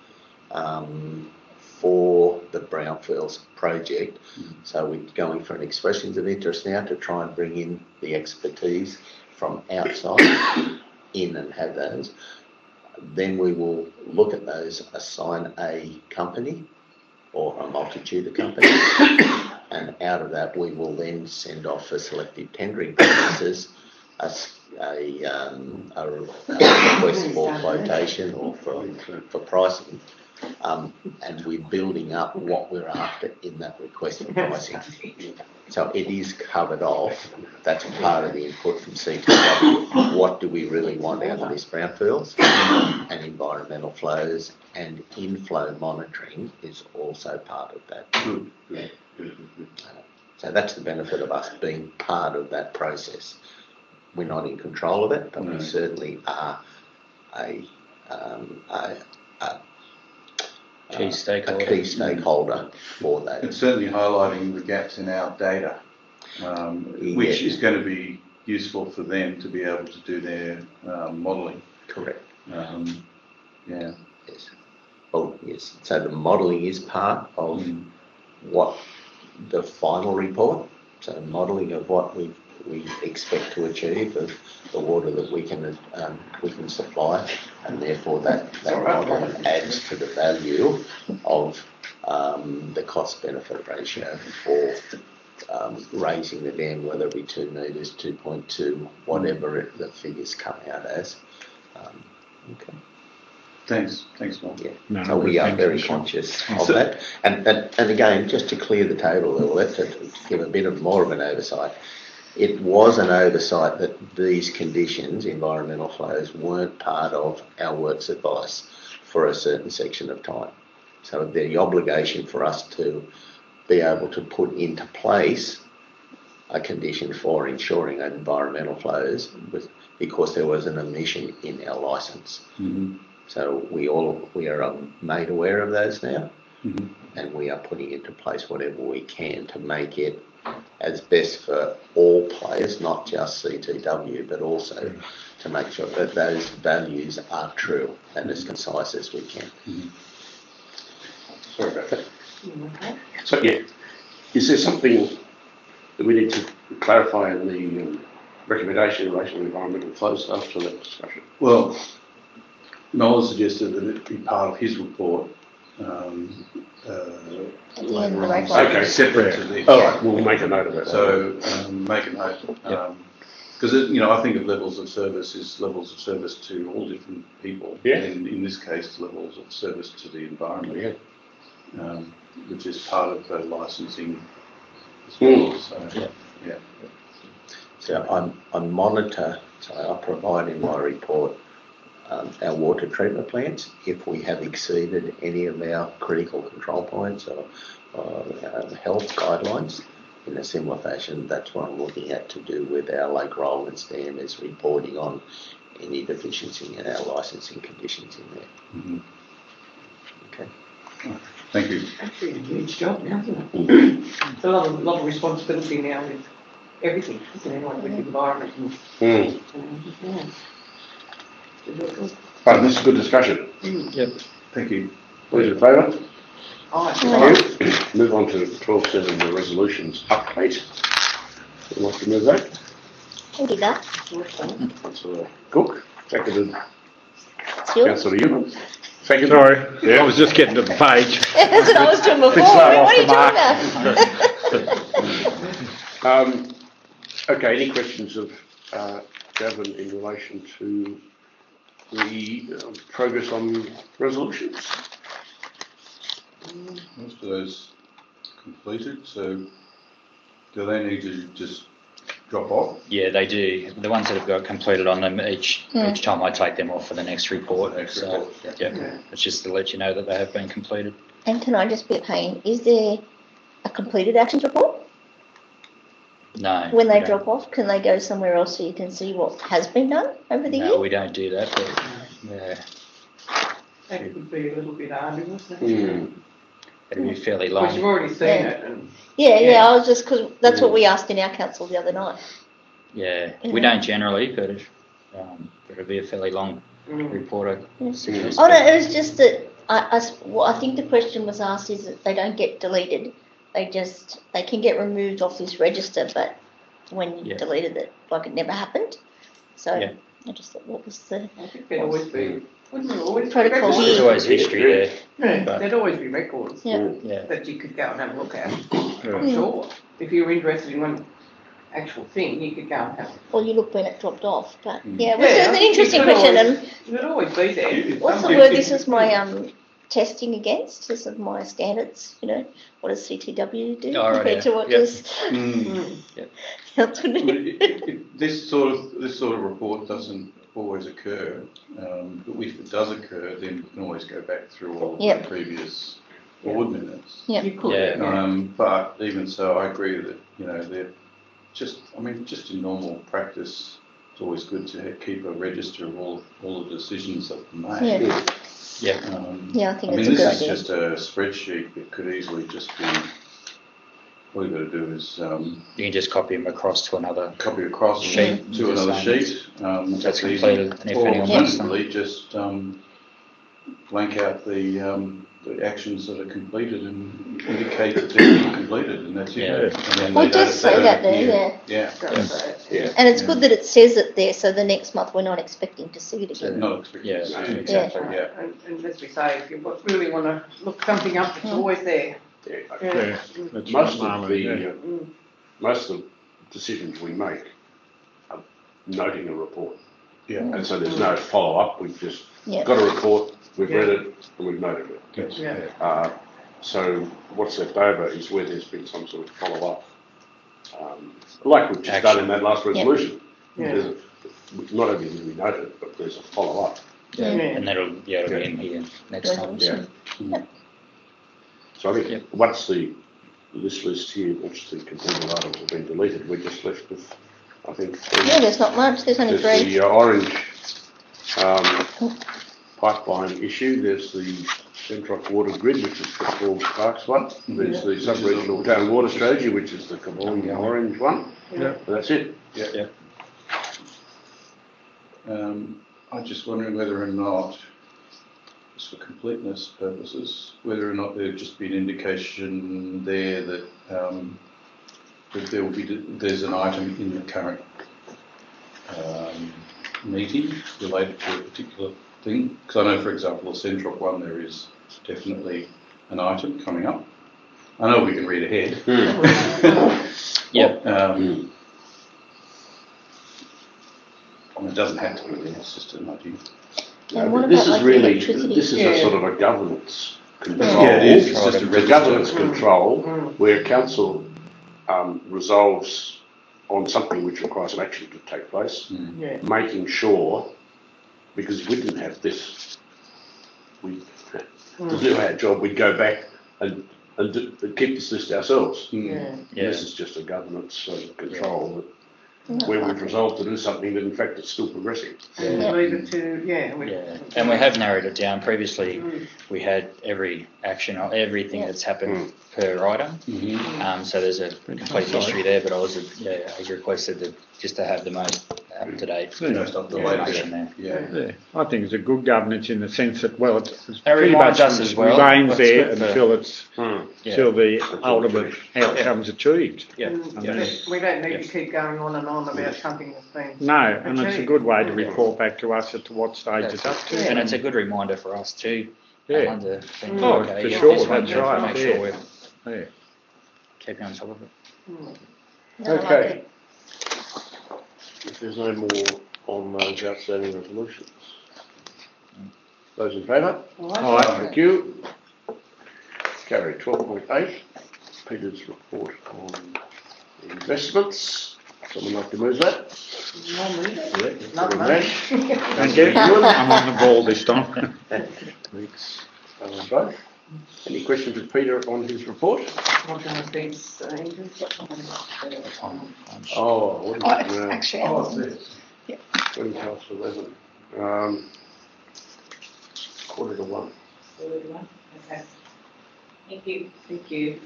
for the brownfields project. So we're going for an expressions of interest now to try and bring in the expertise from outside in and have those. Then we will look at those, assign a company or a multitude of companies, and out of that we will then send off for selective tendering purposes a request for quotation or for pricing, and we're building up what we're after in that request for pricing. So it is covered off. That's part of the input from C2W. What do we really want out of this brownfields? And environmental flows and inflow monitoring is also part of that. So that's the benefit of us being part of that process. We're not in control of it, but we certainly are a key stakeholder for that. It's certainly highlighting the gaps in our data, which is going to be useful for them to be able to do their modelling. Correct. Yes. Oh, yes. So the modelling is part of what the final report. So modelling of what we've we expect to achieve of the water that we can supply, and therefore that model adds to the value of the cost-benefit ratio for raising the dam, whether it be 2 metres, 2.2, whatever the figures come out as. Okay. Thanks, Mark. Yeah. No, So we are very sure. conscious of that. And again, just to clear the table a little bit, to give a bit of more of an oversight, it was an oversight that these conditions, environmental flows, weren't part of our works advice for a certain section of time. So the obligation for us to be able to put into place a condition for ensuring environmental flows was because there was an omission in our licence. Mm-hmm. So we are made aware of those now, mm-hmm. and we are putting into place whatever we can to make it as best for all players, not just CTW, but also to make sure that those values are true and as concise as we can. Mm-hmm. Sorry about that. So, yeah, is there something that we need to clarify in the recommendation in relation to environmental flows after that discussion? Well, Noel suggested that it be part of his report. At the end of the later on. regulation. Okay, Separate to this. All right, we'll make a note of that. So make a note, because I think of levels of service is levels of service to all different people. Yeah. And in this case, levels of service to the environment. Yeah. Which is part of the licensing as well. So, yeah. So I monitor, so I provide in my report our water treatment plants. If we have exceeded any of our critical control points or health guidelines in a similar fashion, that's what I'm looking at to do with our Lake Rowlands Dam, is reporting on any deficiency in our licensing conditions in there. Mm-hmm. Okay. Thank you. Actually, a huge job now, isn't it? It's a lot of responsibility now with everything, isn't it? Like with the environment and yeah. Right, this is a good discussion. Yep. Thank you. Those in favour? Aye. Thank you. Move on to 12.7, the resolutions update. Would you like to move that? Who did that? Councillor Cook, seconded You? Councillor Newman. Seconded. Sorry, Yeah. I was just getting to the page. That's what I was doing before. Fix that What are you off talking about? Okay, any questions of Gavin in relation to the progress on resolutions? Most of those completed, so do they need to just drop off? Yeah, they do. The ones that have got completed on them, each time I take them off for the next report. Next So, report, yeah, it's just to let you know that they have been completed. And can I just be a pain? Is there a completed actions report? No. When they we don't. drop off, can they go somewhere else so you can see what has been done over the No, year? we don't do that. But, yeah, That could be a little bit arduous. it'll be fairly Because you've long. already seen it. And Yeah, I was just, because that's what we asked in our council the other night. Yeah, we don't generally, but it'll be a fairly long report. I suggest. Oh no, it was just that I think the question was asked is that they don't get deleted. They can get removed off this register, but when you deleted it, like it never happened. So I just thought, what was the I think there'd always be, wouldn't there always be Protocol records? There's always history there. Yeah, but- there'd always be records Yeah. that you could go and have a look at. I'm sure. If you were interested in one actual thing, you could go and have it. Well, you look when it dropped off, but Yeah, it was an interesting question. And It would always be there. what's the word? This is my testing against. This is my standards. What does CTW do Oh, right, compared to what does council do? This sort of report doesn't always occur, but if it does occur, then we can always go back through all of the previous board minutes. Yeah. You could. Yeah. But even so, I agree that they're just in normal practice, it's always good to keep a register of all the decisions that were made. Yeah. Yeah. Yeah, I think it's a good this idea. is just a spreadsheet that could easily just be. All you've got to do is You can just copy them across to another. copy across Sheet. to another sheet. That's easy. completed, and if Or anyone wants them. simply just blank out the the actions that are completed and indicate that they're being completed, and that's it. Yeah. And then Well, they it does don't- say they that don't- there, Yeah. Does say it. Yeah. And it's good that it says it there, so the next month we're not expecting to see it again. Not expected Yeah, to see it. exactly. Yeah. And as we say, if you really want to look something up, it's always there. Yeah. Yeah. That's Most what of Marley, the yeah. most of the decisions we make are noting a report, Yeah. and so there's no follow up. We've just Yeah. got a report, we've read Yeah. it, and we've noted it. That's- Yeah. So what's left over is where there's been some sort of follow up, like we've just done in that last resolution. Yeah. There's not only did we note it, but there's a follow up. Yeah. Yeah. And that'll be in here next time. Resolution. So I think Yep. once this list here, once the completed items have been deleted, we're just left with, I think, Yeah, there's not much, there's only there's three. the orange pipeline issue, there's the Centrock water grid, which is the Falls Parks one, there's the sub-regional town water strategy, which is the Cavourne orange one, Yeah. and that's it. I'm just wondering whether or not, just for completeness purposes, whether or not there'd just be an indication there that that there will be there's an item in the current meeting related to a particular thing. Because I know, for example, the Centrock one, there is definitely an item coming up. I know we can read ahead. Yep. It doesn't have to be there, it's just an idea. And what This about is like really, electricity? this is a sort of a governance control. Yeah, it is. It's just a It's a governance register. control where council resolves on something which requires an action to take place, Yeah. making sure, because if we didn't have this, to do our job, we'd go back and keep this list ourselves. Yeah. This is just a governance control where we've resolved to do something that in fact it's still progressing. And leave it to, Yeah, and we have narrowed it down. Previously, we had every action or everything that's happened per item. So there's a complete history there, but I requested just to have the most up to date Most up to date, information there. Yeah. I think it's a good governance in the sense that, well, it's It pretty reminds much us as well. remains What's there good for- until it's Yeah. till the ultimate outcome's achieved. Yeah. we don't need to keep going on and on about something that's been. No, and it's a achieved. good way to report back to us as to what stage it's up to. And it's a good reminder for us too. Yeah. Alan, to think, Oh, okay, for yeah, sure, this one, that's right, Make yeah. sure we're Yeah. keeping on top of it. No, I like Okay. it. If there's no more on those outstanding resolutions. Those in favour? Aye. Thank you. Carry 12.8, Peter's report on investments. Someone like to move that? Not Put in much. Thank you. I'm on the ball this time. Thanks. Both. Any questions with Peter on his report? What can I think? Oh, what is it now? Actually, Oh, it's there. 20 past 11. 1:45. Okay. Thank you. Thank you.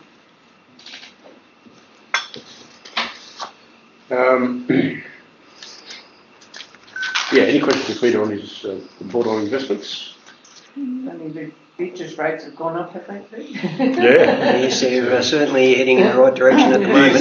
Yeah, any questions with Peter on his report on investments? I mean, the interest rates have gone up, have they, Pete? Yeah. Yes, they're certainly heading in the right direction at the moment.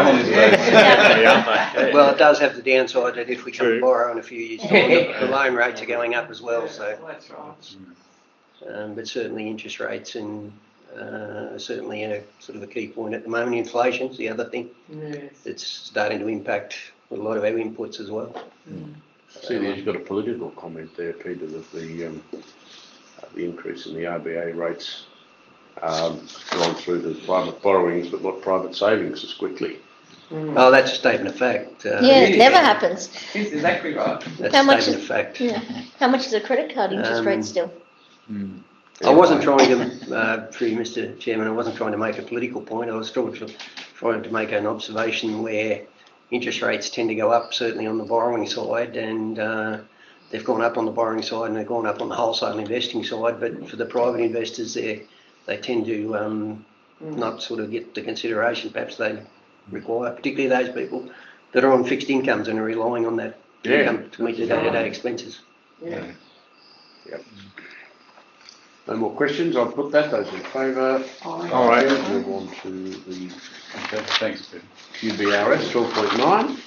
Well, it does have the downside that if we come to True. borrow in a few years' time, the loan rates are going up as well. So, That's right. but certainly interest rates and certainly a sort of a key point at the moment. Inflation's the other thing Yes. that's starting to impact a lot of our inputs as well. See, you've got a political comment there, Peter, that the increase in the RBA rates gone through to private borrowings, but not private savings as quickly. Oh, that's a statement of fact. Yeah, it never happens. That's exactly right. That's How a much statement of fact. Yeah. How much is a credit card interest rate still? I wasn't trying to, through you, Mr. Chairman, I wasn't trying to make a political point. I was trying to make an observation where interest rates tend to go up, certainly on the borrowing side, and they've gone up on the borrowing side and they've gone up on the wholesale investing side. But for the private investors, they tend to not sort of get the consideration perhaps they require, particularly those people that are on fixed incomes and are relying on that income to meet their day-to-day expenses. Yeah. Yep. No more questions. I'll put that. Those in favour? All right. Move on to the Okay, thanks, Peter. QBRS 12.9.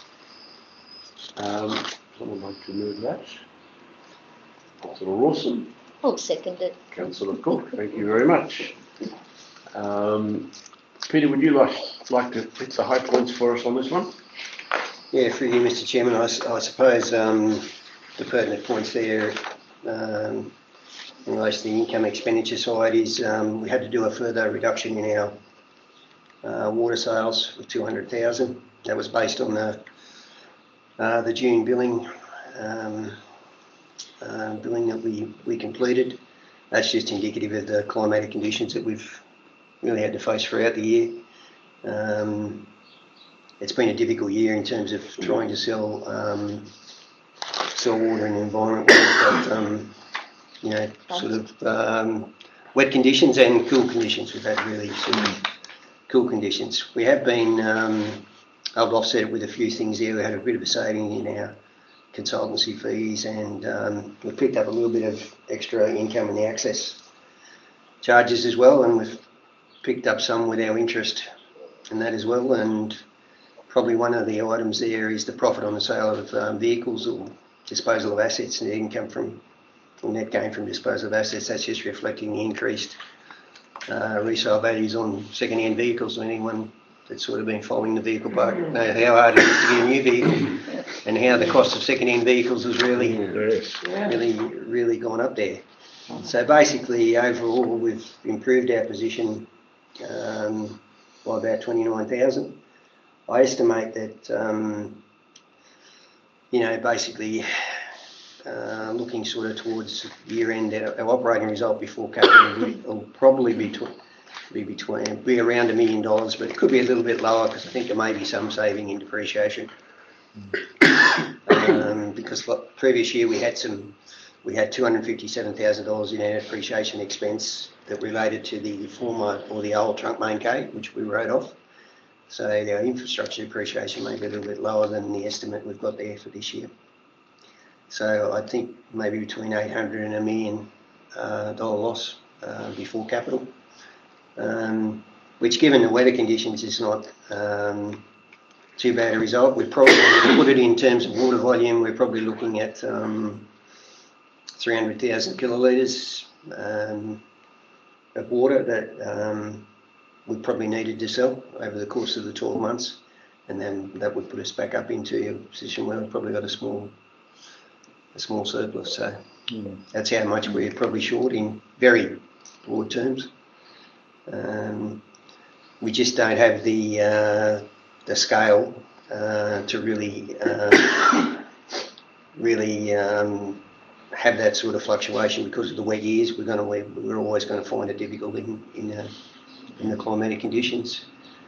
Someone like to move that? Councillor Rawson. I'll second it. Councillor Cook, thank you very much. Peter, would you like to hit the high points for us on this one? Yeah, through you, Mr. Chairman, I suppose the pertinent points there in relation to the income expenditure side is we had to do a further reduction in our water sales of 200,000. That was based on the June billing that we completed. That's just indicative of the climatic conditions that we've really had to face throughout the year. It's been a difficult year in terms of trying to sell water in an environment where we've got, wet conditions and cool conditions. We've had really sort of cool conditions. We have been able to offset it with a few things there. We had a bit of a saving in our consultancy fees, and we've picked up a little bit of extra income in the access charges as well, and we've picked up some with our interest in that as well. And probably one of the items there is the profit on the sale of vehicles or disposal of assets, and the income from net gain from disposal of assets. That's just reflecting the increased resale values on second-hand vehicles. Anyone that's sort of been following the vehicle park know how hard it is to get a new vehicle, and how the cost of second-hand vehicles has really gone up there. So basically, overall, we've improved our position by about 29,000. I estimate that, basically, looking sort of towards year end, our operating result before capital will probably be around $1 million, but it could be a little bit lower because I think there may be some saving in depreciation. Because previous year we had $257,000 in our depreciation expense that related to the former or the old trunk main gate, which we wrote off. So our infrastructure depreciation may be a little bit lower than the estimate we've got there for this year. So I think maybe between $800,000 and $1 million loss before capital, which, given the weather conditions, is not too bad a result. We'd probably put it in terms of water volume. We're probably looking at 300,000 kilolitres of water that we probably needed to sell over the course of the 12 months, and then that would put us back up into a position where we've probably got a small surplus. So that's how much we're probably short in very broad terms. We just don't have the scale to really have that sort of fluctuation because of the wet years. We're always going to find it difficult in the climatic conditions.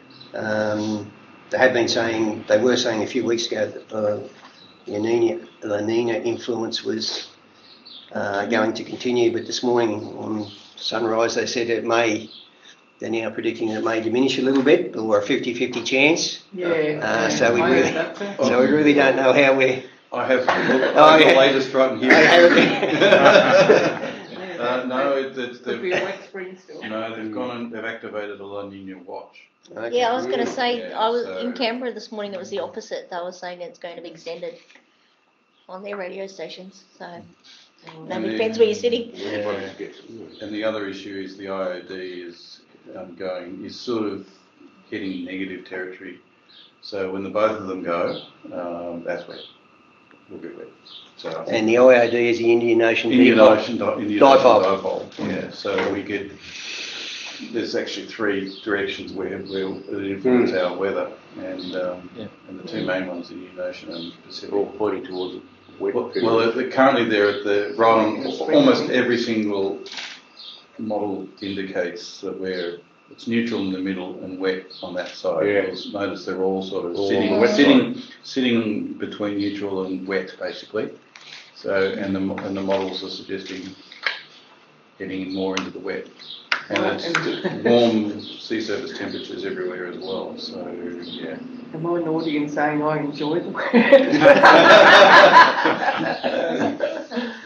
They were saying a few weeks ago that the La Nina influence was going to continue, but this morning on sunrise they said they're now predicting that it may diminish a little bit, or a 50-50 chance. So we really don't know how we're... I have the latest right here. Could be a wet spring still. No, they've activated a La Nina watch. Okay. Yeah, I was going to say, I was in Canberra this morning, it was the opposite. They were saying it's going to be extended on their radio stations. So that depends where you're sitting. Yeah. And the other issue is the IOD is sort of hitting negative territory. So when the both of them go, that's wet. Will be wet. So, and the IOD is the Indian Ocean Dipole. Yeah. So we get. There's actually three directions where it influences our weather, and the two main ones, the Indian Ocean and Pacific, all pointing towards it. Well, currently they're at right on almost every single model indicates that it's neutral in the middle and wet on that side. Yeah. Notice they're all sort of sitting between neutral and wet, basically. So and the models are suggesting getting more into the wet. And it's warm sea surface temperatures everywhere as well. So yeah. Am I naughty in saying I enjoy the weather?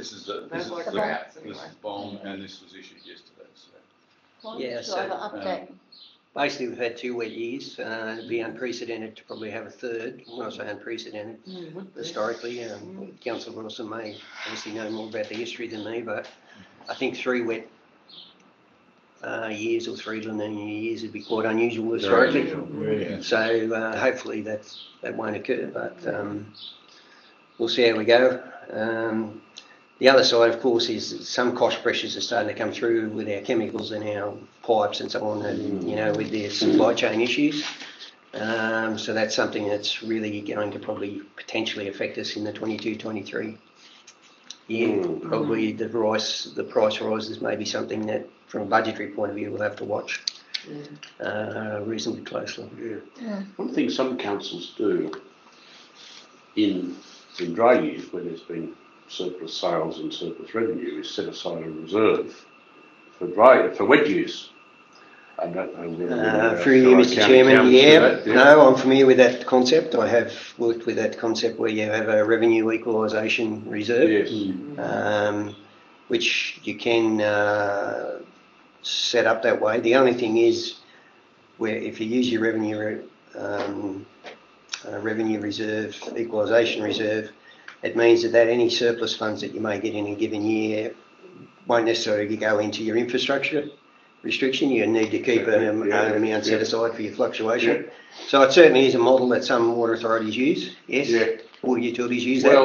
This is That's like the rats this anyway. is bond, and this was issued yesterday. So Yeah, so, Driver update. Basically, we've had 2 wet years. It'd be unprecedented to probably have a third. When I say unprecedented, historically, Councillor Wilson may obviously know more about the history than me, but I think 3 wet years or 3 La Nina years would be quite unusual historically. Yeah. So hopefully that won't occur, but we'll see how we go. The other side, of course, is some cost pressures are starting to come through with our chemicals and our pipes and so on, and, you know, with their supply chain issues. So that's something that's really going to probably potentially affect us in the 22-23 year. Probably the price rises may be something that, from a budgetary point of view, we'll have to watch reasonably closely. One thing some councils do in dry years, when there's been surplus sales and surplus revenue, is set aside a reserve for wet years. I don't know whether Through you, Mr. Chairman, no, I'm familiar with that concept. I have worked with that concept where you have a revenue equalisation reserve, which you can set up that way. The only thing is, where if you use your revenue reserve, equalisation reserve, it means that any surplus funds that you may get in a given year won't necessarily go into your infrastructure restriction. You need to keep an amount set aside for your fluctuation. So it certainly is a model that some water authorities use. Yes, all utilities use that.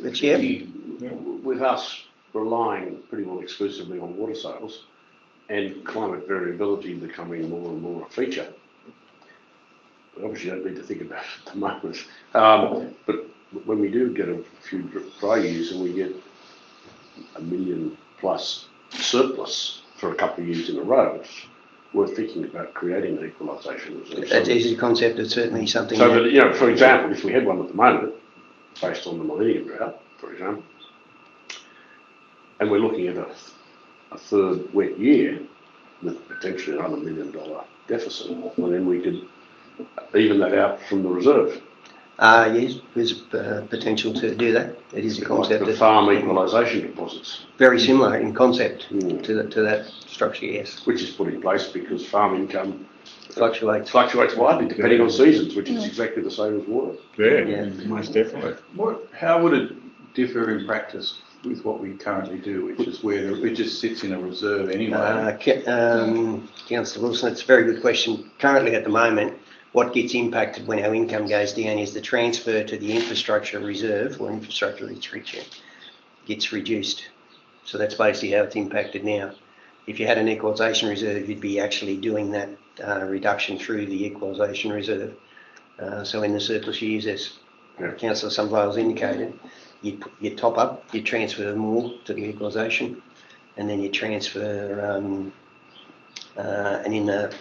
With us relying pretty well exclusively on water sales and climate variability becoming more and more a feature, we obviously don't need to think about it at the moment. But when we do get a few dry years and we get $1 million plus surplus for a couple of years in a row, it's worth thinking about creating an equalisation reserve. That is a concept. It's certainly something. So that, you know, for example, if we had one at the moment, based on the Millennium Drought, for example, and we're looking at a third wet year with potentially another $1 million deficit, well, then we could even that out from the reserve. Yes, there's potential to do that. It is a concept. Like the farm equalisation deposits. Very similar in concept to that structure, yes. Which is put in place because farm income fluctuates widely depending on seasons, which is exactly the same as water. Yeah, most definitely. How would it differ in practice with what we currently do, which is where it just sits in a reserve anyway? Councillor Wilson, it's a very good question. Currently at the moment, what gets impacted when our income goes down is the transfer to the infrastructure reserve or infrastructure restriction gets reduced. So that's basically how it's impacted now. If you had an equalisation reserve, you'd be actually doing that reduction through the equalisation reserve. So in the surplus years, as Councillor Sunvale's indicated, you top up, you transfer more to the equalisation, and then you transfer, and in the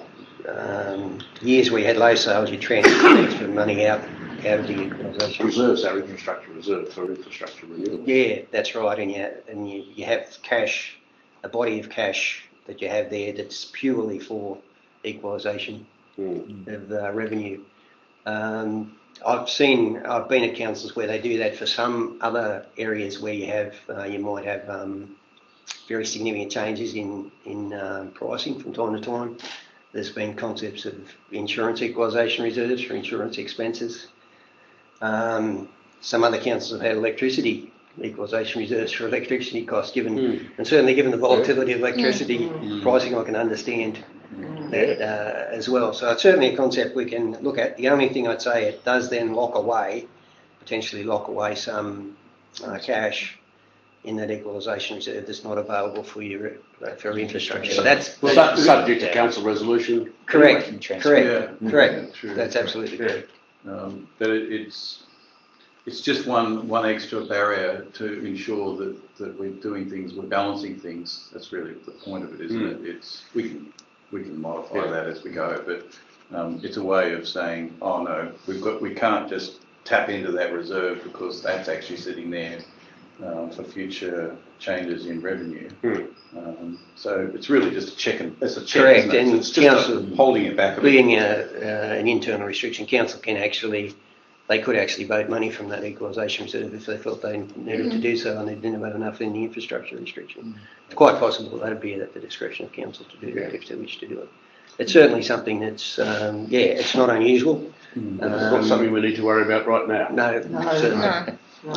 years where you had low sales, you transfer money out of the equalisation. Reserves our infrastructure reserve for infrastructure renewal. Yeah, that's right, and you have cash, a body of cash that you have there that's purely for equalisation of revenue. I've been at councils where they do that for some other areas where you might have very significant changes in pricing from time to time. There's been concepts of insurance equalisation reserves for insurance expenses. Some other councils have had electricity equalisation reserves for electricity costs, and certainly given the volatility of electricity pricing, I can understand that as well. So it's certainly a concept we can look at. The only thing I'd say, it does then potentially lock away some cash in that equalisation reserve that's not available for infrastructure. So that's subject to council resolution. Correct. Correct. That's absolutely correct. But it's just one extra barrier to ensure that we're doing things, we're balancing things. That's really the point of it, isn't it? We can modify that as we go, but it's a way of saying, oh no, we can't just tap into that reserve because that's actually sitting there for future changes in revenue. So it's really just a check. It's a check. Correct, and it's just holding it back a bit. Being an internal restriction, council can actually they could actually vote money from that equalisation reserve if they felt they needed to do so and they didn't have enough in the infrastructure restriction. It's quite possible that would be at the discretion of council to do that if they wish to do it. It's certainly something that's, it's not unusual. But it's not something we need to worry about right now. No, certainly.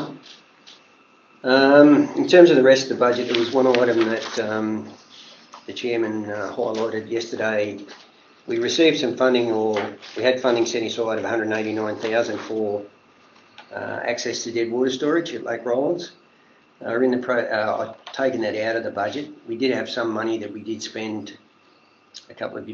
No. In terms of the rest of the budget, there was one item that the chairman highlighted yesterday. We received some funding, or we had funding set aside of 189,000 for access to dead water storage at Lake Rollins. I've taken that out of the budget. We did have some money that we did spend a couple of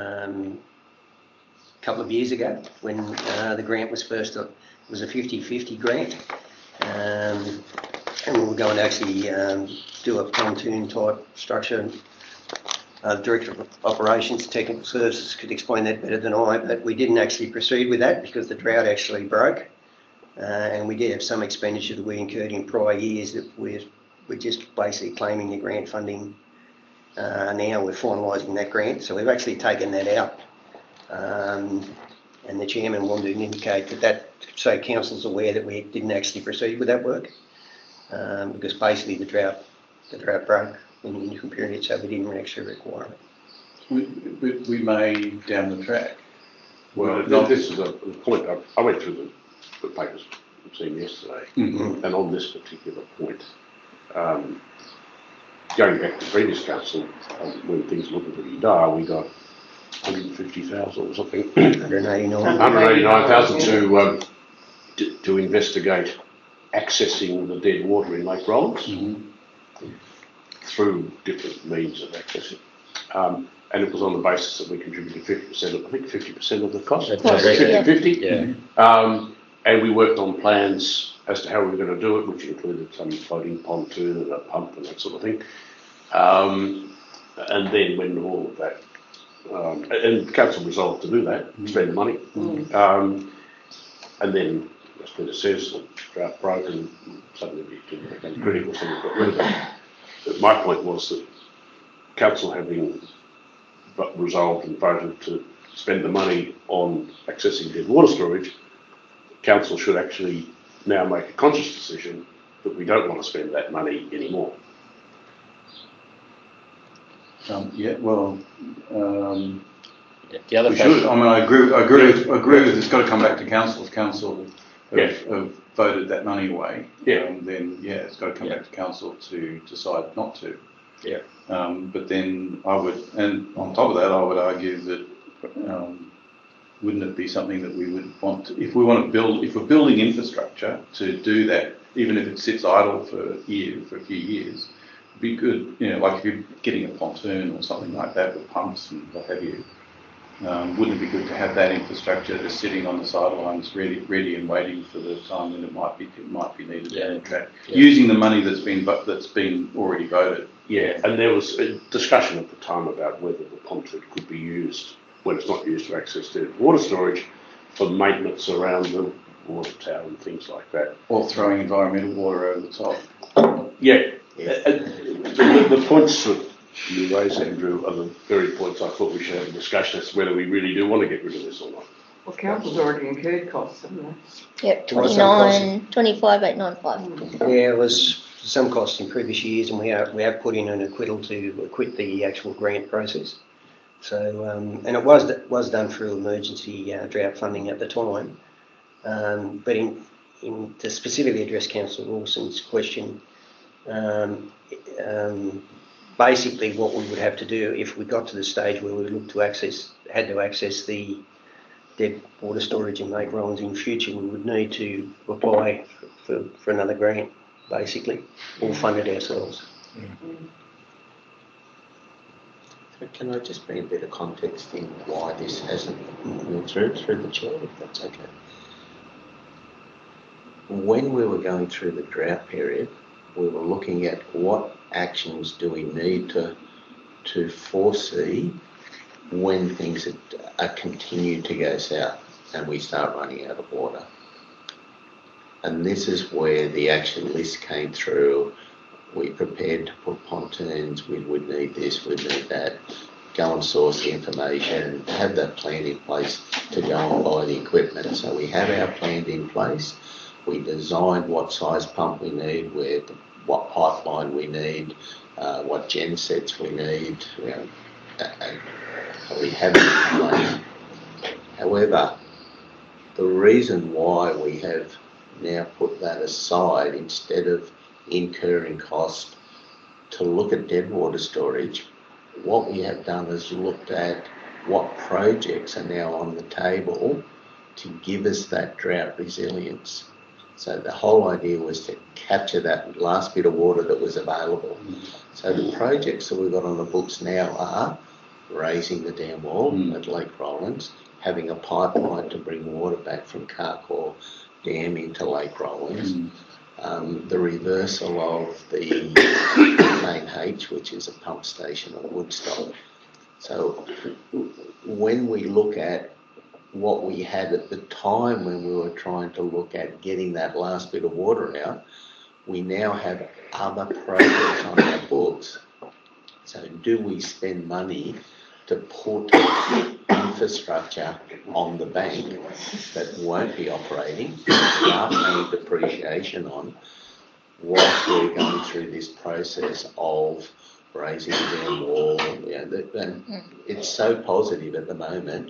years ago when the grant was first. It was a 50-50 grant, and we were going to actually do a pontoon type structure. Director of Operations, Technical Services could explain that better than I, but we didn't actually proceed with that because the drought actually broke, and we did have some expenditure that we incurred in prior years that we're just basically claiming the grant funding. Now we're finalising that grant, so we've actually taken that out, and the chairman wanted to indicate that so council's aware that we didn't actually proceed with that work, because basically the drought broke in the interim period, so we didn't actually require it. We may down the track. Well, this is a point. I went through the papers I've seen yesterday, and on this particular point, going back to the previous council, when things looked pretty dire, we got 150,000 or something, 189,000 to investigate accessing the dead water in Lake Rollins. Through different means of accessing, and it was on the basis that we contributed 50% of the cost. 50-50. And we worked on plans as to how we were going to do it, which included some floating pontoon and a pump and that sort of thing. And then when all of that, and council resolved to do that, spend the money, and then as Peter says, the drought broke and suddenly it became critical, so we got rid of it. But my point was that council having resolved and voted to spend the money on accessing dead water storage, council should actually now make a conscious decision that we don't want to spend that money anymore. The other we should. I mean, I agree with it's got to come back to council. If council have voted that money away, then it's got to come back to council to decide not to. But then I would, and on top of that, I would argue that wouldn't it be something that we would want to, if we're building infrastructure to do that, even if it sits idle for a few years, it'd be good. Like if you're getting a pontoon or something like that with pumps and what have you. Wouldn't it be good to have that infrastructure just sitting on the sidelines, ready and waiting for the time when it might be needed down the track, using the money that's been already voted. Yeah, and there was a discussion at the time about whether the pontoon could be used when it's not used to access the water storage for maintenance around the water tower and things like that, or throwing environmental water over the top. The points that you raise, Andrew, are the very points I thought we should have a discussion as to whether we really do want to get rid of this or not. Well, council's already incurred costs, haven't they? Yep, 25,895. Yeah, it was some costs in previous years, and we have put in an acquittal to acquit the actual grant process. So, and it was done through emergency drought funding at the time. But to specifically address Councillor Wilson's question, basically what we would have to do if we got to the stage where we had to access the dead water storage in Lake Rollins in future, we would need to apply for another grant, basically, or fund it ourselves. So can I just bring a bit of context in why this hasn't moved through the chair, if that's okay? When we were going through the drought period, we were looking at what actions do we need to foresee when things are continued to go south and we start running out of water. And this is where the action list came through. We prepared to put pontoons, we'd need this, we'd need that, go and source the information, have that plan in place to go and buy the equipment. So we have our plan in place. We designed what size pump we need, what pipeline we need, what gen sets we need. And we have it in place. However, the reason why we have now put that aside instead of incurring cost to look at dead water storage, what we have done is looked at what projects are now on the table to give us that drought resilience. So the whole idea was to capture that last bit of water that was available. So the projects that we've got on the books now are raising the dam wall at Lake Rollins, having a pipeline to bring water back from Carcoar Dam into Lake Rollins, the reversal of the main H, which is a pump station at Woodstock. So when we look at what we had at the time when we were trying to look at getting that last bit of water out, we now have other projects on our books. So do we spend money to put infrastructure on the bank that won't be operating, we are paying depreciation on, whilst we're going through this process of raising the dam wall? It's so positive at the moment.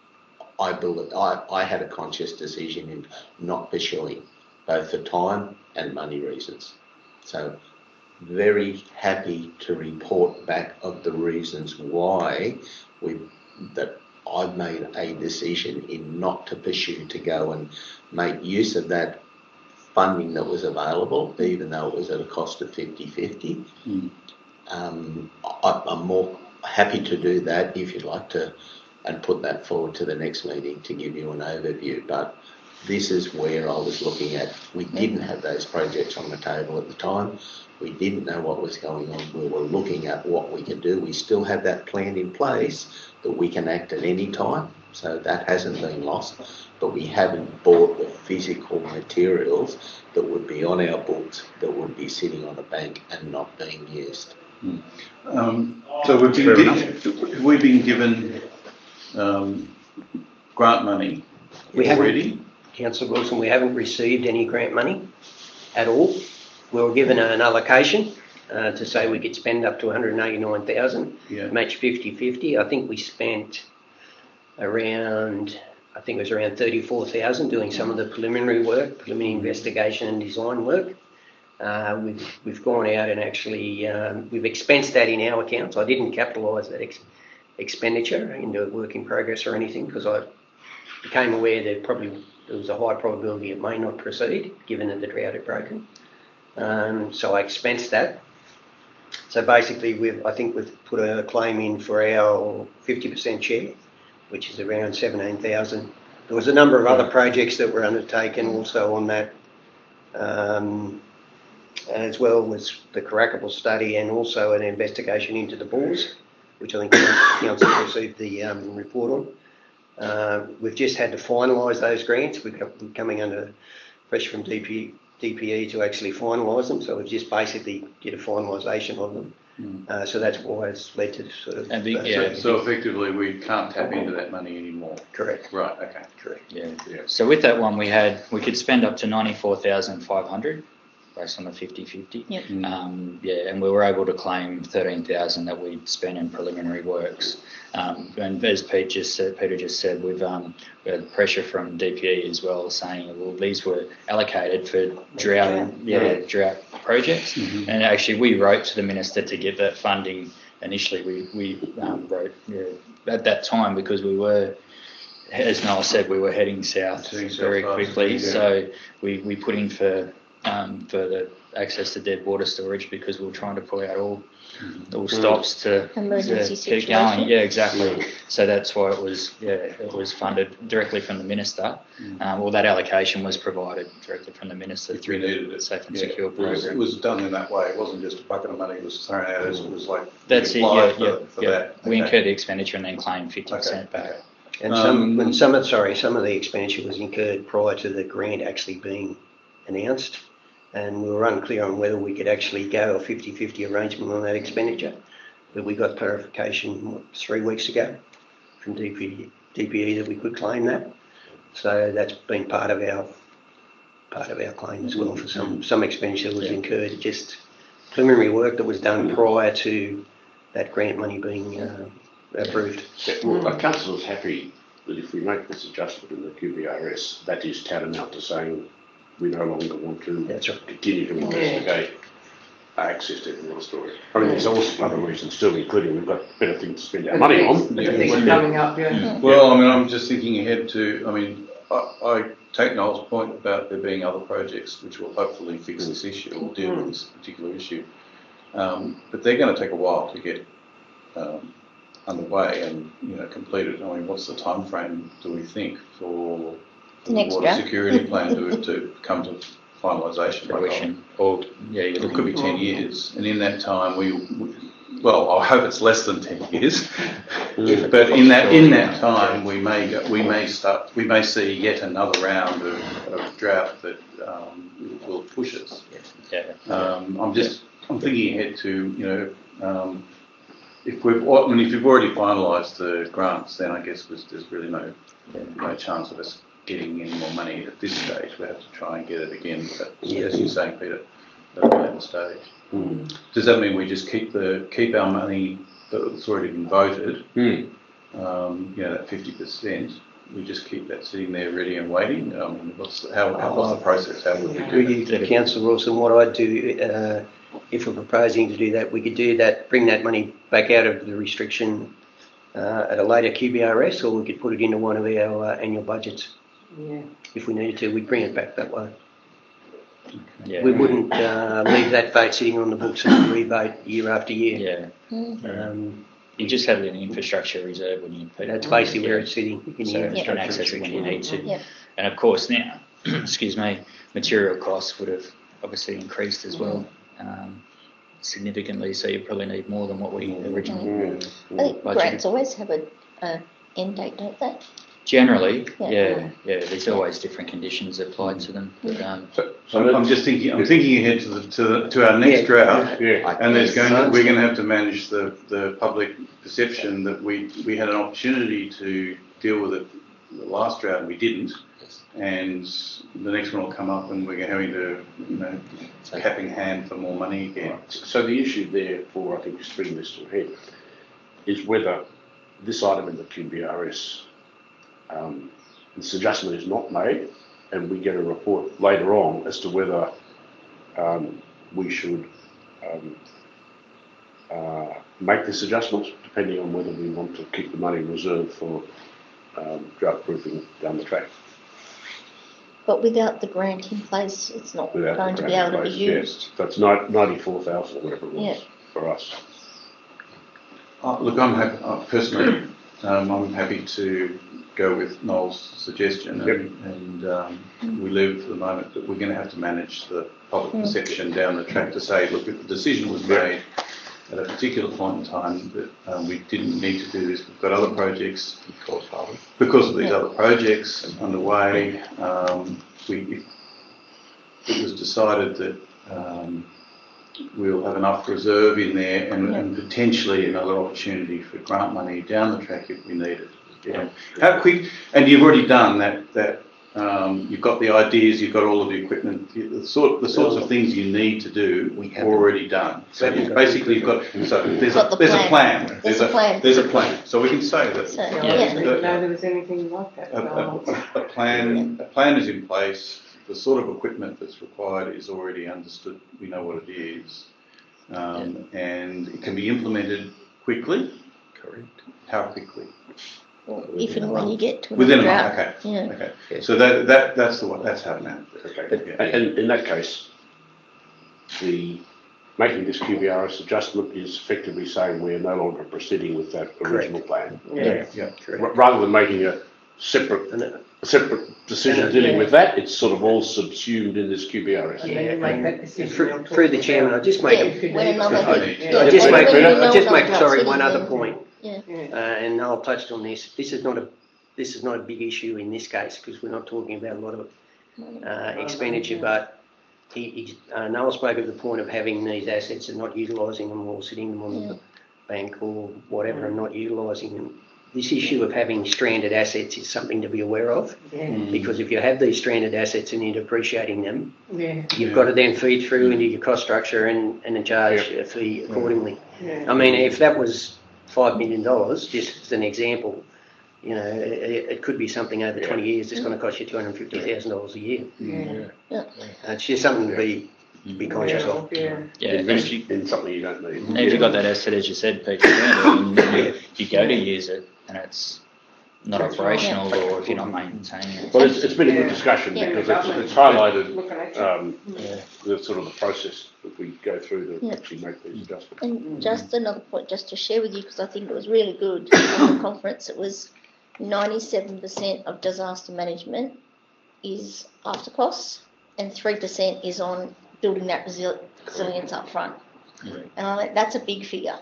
I had a conscious decision in not pursuing, both for time and money reasons. So very happy to report back of the reasons why I've made a decision in not to pursue to go and make use of that funding that was available, even though it was at a cost of 50-50. I'm more happy to do that if you'd like to, and put that forward to the next meeting to give you an overview. But this is where I was looking at. We didn't have those projects on the table at the time. We didn't know what was going on. We were looking at what we could do. We still have that plan in place that we can act at any time. So that hasn't been lost. But we haven't bought the physical materials that would be on our books that would be sitting on a bank and not being used. So have we been given grant money already? Councillor Wilson, we haven't received any grant money at all. We were given an allocation to say we could spend up to 189,000, match 50-50. I think we spent around 34,000 doing some of the preliminary investigation and design work. We've gone out and actually we've expensed that in our accounts. I didn't capitalise that expenditure into a work in progress or anything, because I became aware that there was a high probability it may not proceed, given that the drought had broken. So I expensed that. So basically, we've put a claim in for our 50% share, which is around 17,000. There was a number of other projects that were undertaken also on that, as well as the Caracable study and also an investigation into the bores, which I think Council received the report on. We've just had to finalise those grants. We're coming under pressure from DPE to actually finalise them, so we've just basically did a finalisation of them. So that's why it's led to sort of... So effectively we can't tap into that money anymore? Correct. Right, okay. Correct. Yeah. So with that one we could spend up to 94,500 based on the 50-50. Yep. And we were able to claim 13,000 that we'd spent in preliminary works. And as Peter just said, we've had pressure from DPE as well, saying, well, these were allocated for drought projects. And actually, we wrote to the minister to get that funding. Initially, we wrote at that time, because we were, as Noel said, we were heading south very quickly. So we put in for the access to dead water storage, because we were trying to pull out all stops to keep going. Yeah, exactly. So that's why it was funded directly from the minister. Well, that allocation was provided directly from the minister through the Safe and Secure program. It was done in that way. It wasn't just a bucket of money that was thrown at us. It was like that's it. That. We incurred the expenditure and then claimed 50% back. And some of the expenditure was incurred prior to the grant actually being announced, and we were unclear on whether we could actually go a 50-50 arrangement on that expenditure. but we got clarification 3 weeks ago from DPE that we could claim that. So that's been part of our claim as well for some expenditure was incurred, just preliminary work that was done prior to that grant money being approved. Yeah, well, are councillors happy that if we make this adjustment in the QBRS, that is tantamount to saying we no longer want to continue to investigate access to the water storage? I mean, there's also other reasons too, including we've got better things to spend our money on. Things coming up, Well, I mean, I'm just thinking ahead to, I mean, I take Noel's point about there being other projects which will hopefully fix this issue or deal with this particular issue. But they're going to take a while to get underway and, you know, completed. I mean, what's the time frame, do we think, for the water security plan to come to finalisation? Or it could be 10 years, and in that time well, I hope it's less than 10 years. But in that time, we may see yet another round of drought that will push us. I'm thinking ahead to, you know, if we've already finalised the grants, then I guess there's really no chance of us getting any more money at this stage. We have to try and get it again. But as you're saying, Peter, at a later stage. Does that mean we just keep our money that's already been voted? You know, that 50%. We just keep that sitting there ready and waiting. I mean, what's the process? How would we do that? Councillor Wilson, what I'd do if we're proposing to do that, we could do that, bring that money back out of the restriction at a later QBRS, or we could put it into one of our annual budgets. Yeah. If we needed to, we'd bring it back that way. Yeah. We wouldn't leave that vote sitting on the books and re-vote year after year. You just have it in the infrastructure reserve when you put that's basically where it's sitting. So you can access it when you need to. Yep. And of course now, excuse me, material costs would have obviously increased as well significantly. So you probably need more than what we originally I think grants always have a end date, don't they? Generally, there's always different conditions applied to them. But, so I'm just thinking. I'm thinking ahead to our next drought, and we're going to have to manage the public perception that we had an opportunity to deal with it the last drought and we didn't, and the next one will come up and we're having to, you know, cap in hand for more money again. So the issue therefore, I think, just bringing this to a head, is whether this item in the QBRS. This adjustment is not made, and we get a report later on as to whether we should make this adjustment, depending on whether we want to keep the money reserved for drought proofing down the track. But without the grant in place, it's not going to be able to be used. Yes, that's 94,000 or whatever it was for us. Look, I'm happy, personally, I'm happy to go with Noel's suggestion, and we leave it for the moment that we're going to have to manage the public perception down the track to say, look, if the decision was made at a particular point in time that we didn't need to do this, we've got other projects because of these other projects underway. It was decided that we'll have enough reserve in there and potentially another opportunity for grant money down the track if we need it. How quick? And you've already done that. You've got the ideas. You've got all of the equipment. The sorts of things you need to do. We have already done. So basically, you've got. So there's a plan. There's a plan. So we can say that. I didn't know there was anything like that. A plan is in place. The sort of equipment that's required is already understood. We know what it is, and it can be implemented quickly. Correct. How quickly? If and when you get to within a drought. month. Okay. So that's happening. Okay. And in that case, making this QBRS adjustment is effectively saying we're no longer proceeding with that original plan. Correct. Rather than making a separate decision dealing with that, it's sort of all subsumed in this QBRS. And then you make that decision Through the chairman, I just make one other point. And Noel touched on this. This is not a big issue in this case because we're not talking about a lot of expenditure. But Noel spoke of the point of having these assets and not utilising them or sitting them on the bank or whatever and not utilising them. This issue of having stranded assets is something to be aware of, because if you have these stranded assets and you're depreciating them, you've got to then feed through into your cost structure and charge a fee accordingly. I mean, if that was $5 million, just as an example, you know, it could be something over 20 years that's going to cost you $250,000 a year. It's just something to be conscious of. In something you don't need. And if you've got that asset, as you said, Pete, and you go to use it and it's not operational, or if you're not maintaining it. Well, it's been a good discussion because it's highlighted the sort of the process that we go through to actually make these adjustments. And just another point, just to share with you, because I think it was really good at the conference, it was 97% of disaster management is after costs and 3% is on building that resilience up front. And I think that's a big figure.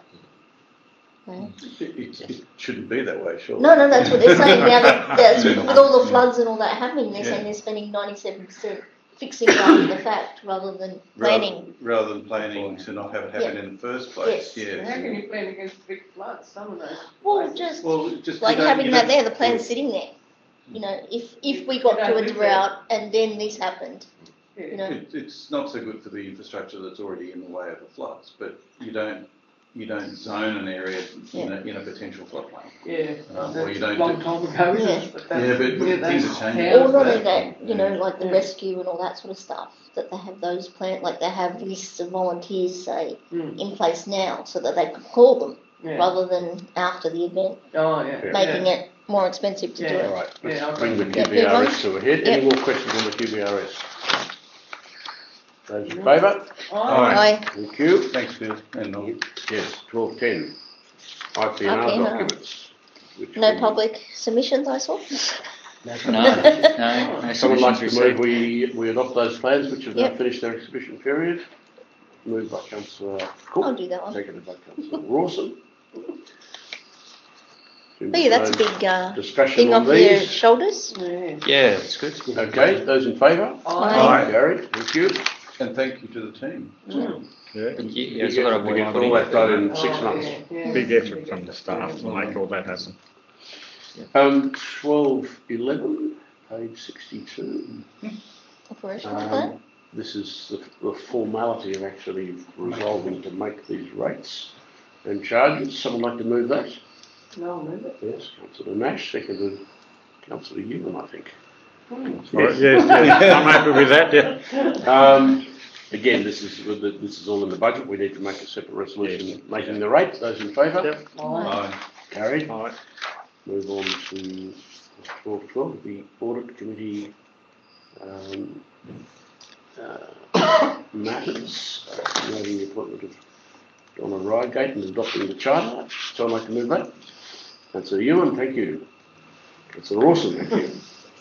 It shouldn't be that way, sure. No, that's what they're saying now. With all the floods and all that happening, they're saying they're spending 97% fixing after the fact rather than planning. Rather than planning to not have it happen in the first place. How can you plan against big floods? Some of those. Well, just like having that there, the plan's sitting there. You know, if we got to a drought and then this happened, you know. It's not so good for the infrastructure that's already in the way of the floods, but you don't zone an area in a potential floodplain. Or you don't. Long time ago. But things are changing. Or not only that, you know, like the rescue and all that sort of stuff, that they have those plans, like they have lists of volunteers, say, in place now, so that they could call them rather than after the event, making it more expensive to do it. All right, let's bring the QBRS to a head. Any more questions on the QBRS? Those in favour? Aye. Thank you. Thanks, Phil. And Yes, 1210. IPNR documents. No public submissions, I saw. No. Someone like to received. move we adopt those plans which have now finished their exhibition period. Moved by Councillor Cook. I'll do that one. Seconded by Councillor Rawson. Yeah, that's a big discussion thing on off your these. shoulders. Yeah, it's good. Okay, those in favour? Aye. Carried. Thank you. and thank you to the team. Thank you. Yeah, Big it's a lot of effort to get work. all that done in 6 months. Big effort from the staff to make all that happen. 1211, page 62. Operational plan. This is the formality of actually resolving to make these rates and charges. Someone like to move that? No, I'll move it. Yes, Councillor Nash, seconded Councillor Ewan, I think. Yes, I'm happy with that, yeah. Again, this is all in the budget. We need to make a separate resolution making the rates. Those in favour? Yep. Aye. Carried. Aye. Move on to 1212, the Audit Committee matters, noting the appointment of Donna Rygate and adopting the charter. So I'd like to move that. Councillor Ewan, thank you. Councillor Rawson, thank you.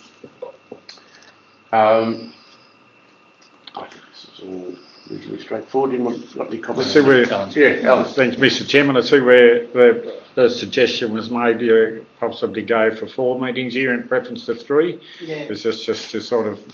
I think this is all reasonably straightforward. Anyone got any comments? See where, Yeah, Alice. thanks, Mr. Chairman. I see where the suggestion was made, possibly go for 4 meetings here in preference to 3. Yeah. Is this just to sort of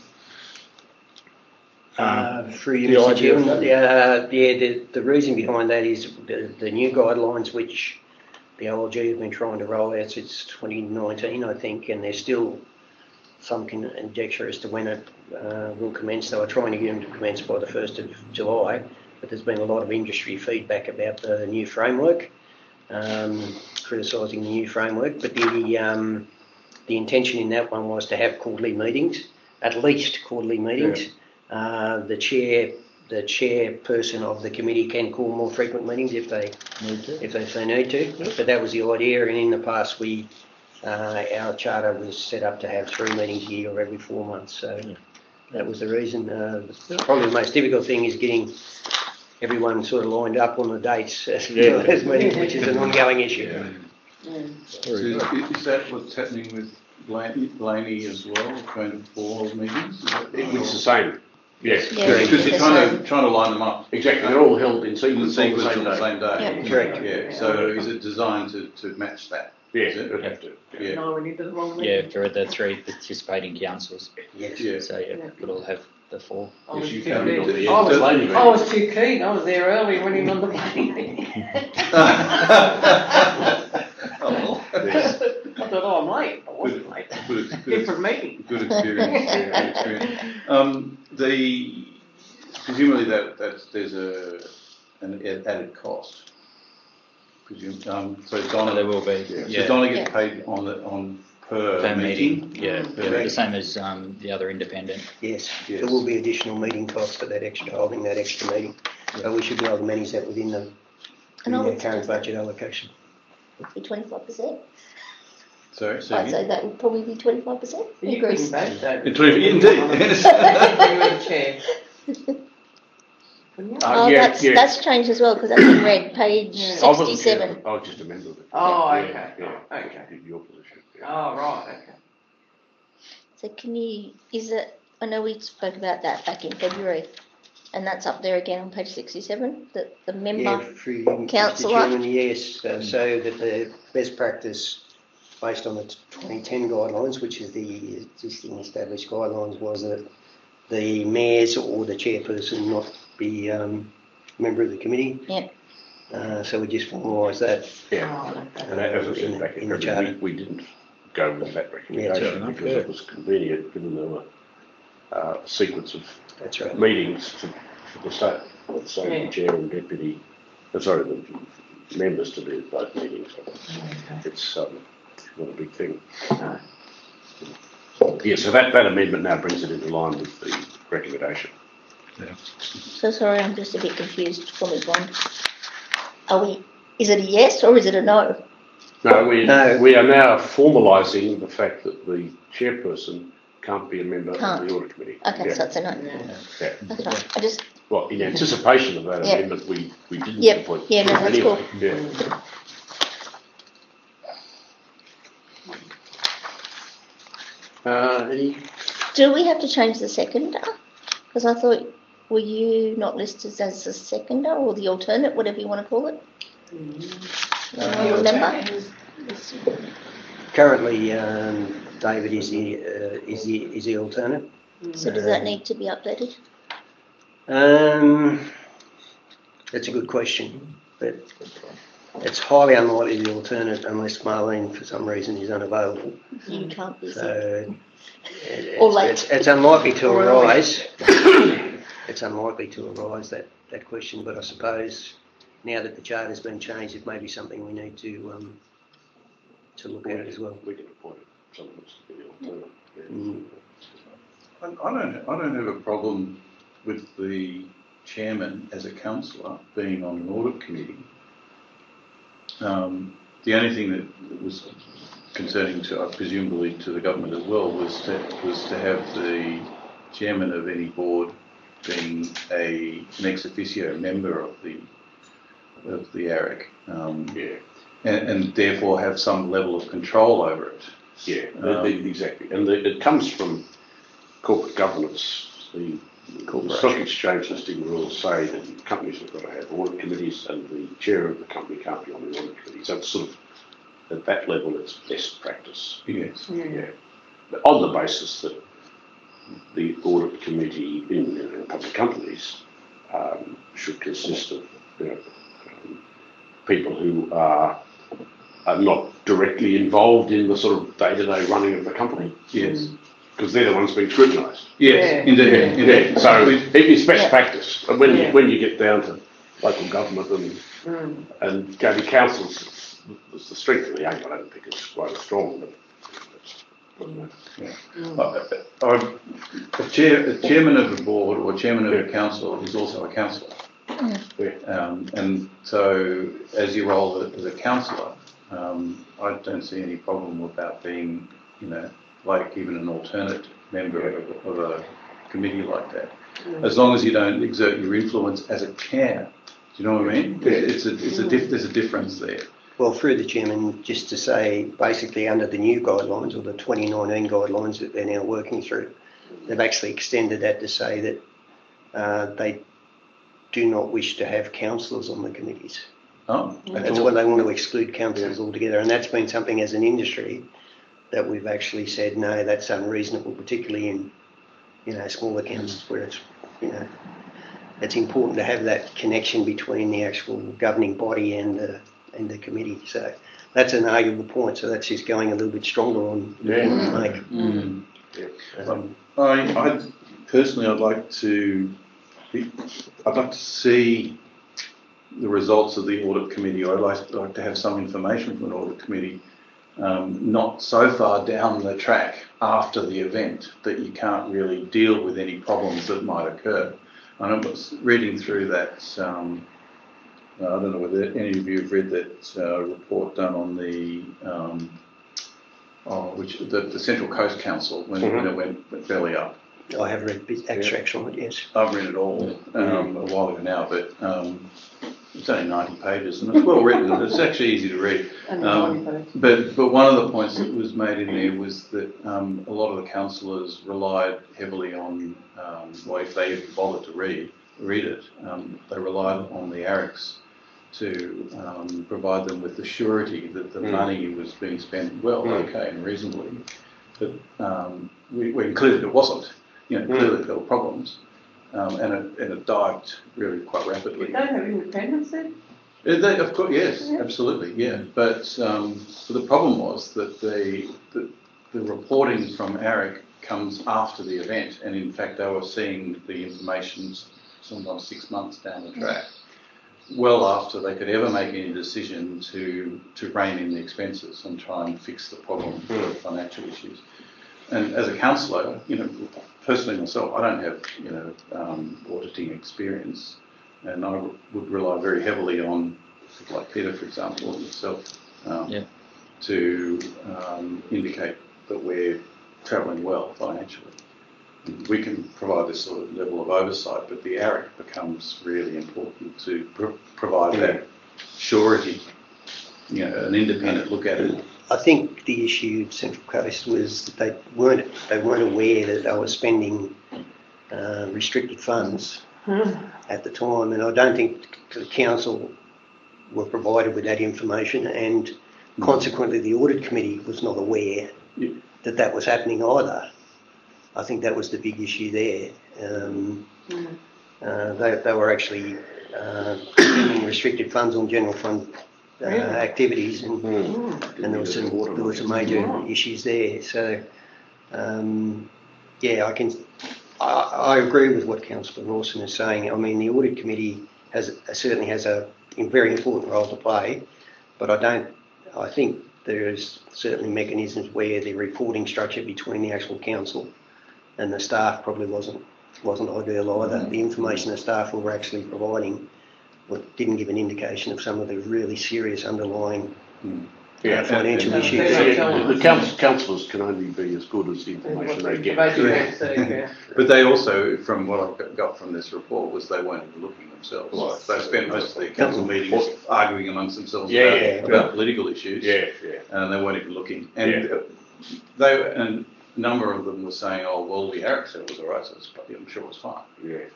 Through you, the Mr. idea of- Chairman, the reason behind that is the new guidelines which the OLG have been trying to roll out since 2019, I think, and there's still some conjecture as to when it will commence. They were trying to get them to commence by the 1st of July, but there's been a lot of industry feedback about the new framework, criticising the new framework, but the intention in that one was to have quarterly meetings, at least quarterly meetings. The chairperson of the committee can call more frequent meetings if they need to. But that was the idea, and in the past our charter was set up to have 3 meetings a year or every 4 months. So that was the reason. Probably the most difficult thing is getting everyone sort of lined up on the dates as those meetings, which is an ongoing issue. So is that what's happening with Blaney as well, going to 4 meetings? It's the same. Yes. Because you're trying to line them up. Exactly. They're all held in In sequence sequence on the same day. Yeah. Correct. Yeah. So is it designed to match that? Yes, Is it? it'd have to. Yeah. No, we need the wrong Yeah, for the 3 participating councils. Yes. Yeah. So yeah, we'll all have before. I was you too can't keen. do the I was- lady I was too keen. I was there early running on the plane. Oh, Yes. I thought, oh, I'm late. I wasn't late. Different meeting. Good experience. Yeah, good experience. Presumably there's an added cost. So Donna, There will be. so Yeah. Donna gets paid on per meeting. Yeah, Per the meeting. same as the other independent. Yes, Yes. there will be additional meeting costs for that extra, holding that extra meeting. So we should be able to manage that within the And I would current suggest budget allocation. Be 25%. Sorry, I'd say say that would probably be 25% You increase. couldn't vote though. Indeed. You were the chair. Couldn't you? Oh, that's changed as well because that's in red, page Yeah. I wasn't 67. chair, I was just a member of it. Oh, Yeah, okay. Yeah, Okay. Your position. Yeah. Oh, right, okay. So I know we spoke about that back in February, and that's up there again on page 67, that the member, Yeah, through Mr. councillor. Chairman, yes, so that the best practice based on the 2010 guidelines, which is the existing established guidelines, was that the mayors or the chairperson not be a member of the committee. Yep. So we just formalised that. Yeah. Oh, okay. And as I said back in in the February, charter. we didn't go with that recommendation Yeah, because it was convenient given there were a sequence of That's right. meetings for the state, the chair and deputy, the members to be at both meetings. It's not a big thing. No. Yeah, so that amendment now brings it into line with the recommendation. So sorry, I'm just a bit confused for me, Bond. Is it a yes or is it a no? No, No. we are now formalising the fact that the chairperson can't be a member Can't. of the audit committee. Okay, Yeah. so it's a no. Yeah. That's right. Well, in anticipation of that Yep. amendment, we didn't Yep. appoint. Yeah, no, that's anyway. cool. Yeah. Any? Do we have to change the seconder? Because I thought, were you not listed as the seconder or the alternate, whatever you want to call it? I remember. Currently, David is the alternate. So does that need to be updated? That's a good question, but it's highly unlikely the alternate unless Marlene for some reason is unavailable. You can't be. So Or late. it's unlikely to arise. It's unlikely to arise that question, but I suppose now that the charter's been changed, it may be something we need to look at as well. We can appoint someone else to be the alternate. Yeah. Mm. I don't have a problem with the chairman as a councillor being on an audit committee. The only thing that was concerning to, presumably to the government as well, was to have the chairman of any board being an ex officio member of the ARIC, and therefore have some level of control over it. Yeah, exactly. And it comes from corporate governance. The stock exchange listing rules say that companies have got to have audit committees and the chair of the company can't be on the audit committee. So it's sort of, at that level, it's best practice. Yes. Yeah. But on the basis that the audit committee in public companies should consist of people who are not directly involved in the sort of day-to-day running of the company. Yes. Because they're the ones being scrutinised. Yes, indeed. Yeah. So it's best practice. And when Yeah. when you get down to local government and county councils, the strength of the argument I don't think is quite as strong. But A chairman of a board or chairman of a council is also a councillor. And so, as you roll as a councillor, I don't see any problem about being, like even an alternate member of a committee like that, as long as you don't exert your influence as a chair. Do you know what I mean? Yeah. There's a difference there. Well, through the chairman, just to say, basically under the new guidelines or the 2019 guidelines that they're now working through, they've actually extended that to say that they do not wish to have councillors on the committees. Oh, That's when they want to exclude councillors altogether, and that's been something as an industry that we've actually said, no, that's unreasonable, particularly in smaller councils where it's, it's important to have that connection between the actual governing body and the committee. So that's an arguable point. So that's just going a little bit stronger on the point to make. I personally, I'd like to see the results of the audit committee. I'd like to have some information from an audit committee, not so far down the track after the event that you can't really deal with any problems that might occur. And I was reading through that, I don't know whether any of you have read that report done on the Central Coast Council when it went belly up. I have read extracts on it, yes. I've read it all a while ago now, but it's only 90 pages and it's well written. It's actually easy to read. But one of the points that was made in there was that a lot of the councillors relied heavily on, if they even bothered to read it, they relied on the ARICs to provide them with the surety that the money was being spent well, okay, and reasonably. But we concluded it wasn't. Clearly there were problems, and it dived really quite rapidly. Did they have independence then? Of course, yes, absolutely, yeah. But the problem was that the reporting from ARIC comes after the event, and in fact they were seeing the information sometimes 6 months down the track, well after they could ever make any decision to rein in the expenses and try and fix the problem for financial issues. And as a councillor, personally myself, I don't have, auditing experience, and I would rely very heavily on people like Peter, for example, and yourself, to indicate that we're travelling well financially. We can provide this sort of level of oversight, but the ARIC becomes really important to provide that surety, an independent look at it. I think the issue at Central Coast was that they weren't aware that they were spending restricted funds at the time, and I don't think the council were provided with that information, and consequently the audit committee was not aware that was happening either. I think that was the big issue there. They were actually spending restricted funds on general fund activities, and there was some major issues there. So I agree with what Councillor Rawson is saying. I mean, the audit committee certainly has a very important role to play, but I think there is certainly mechanisms where the reporting structure between the actual council and the staff probably wasn't ideal either. The information the staff were actually providing didn't give an indication of some of the really serious underlying financial issues. The councillors can only be as good as the information they get. But they also, from what I got from this report, was they weren't even looking themselves. They spent most of their council meetings arguing amongst themselves about political issues, and they weren't even looking. And and a number of them were saying, "Oh, well, the ARIC said it was all right, so I'm sure it was fine."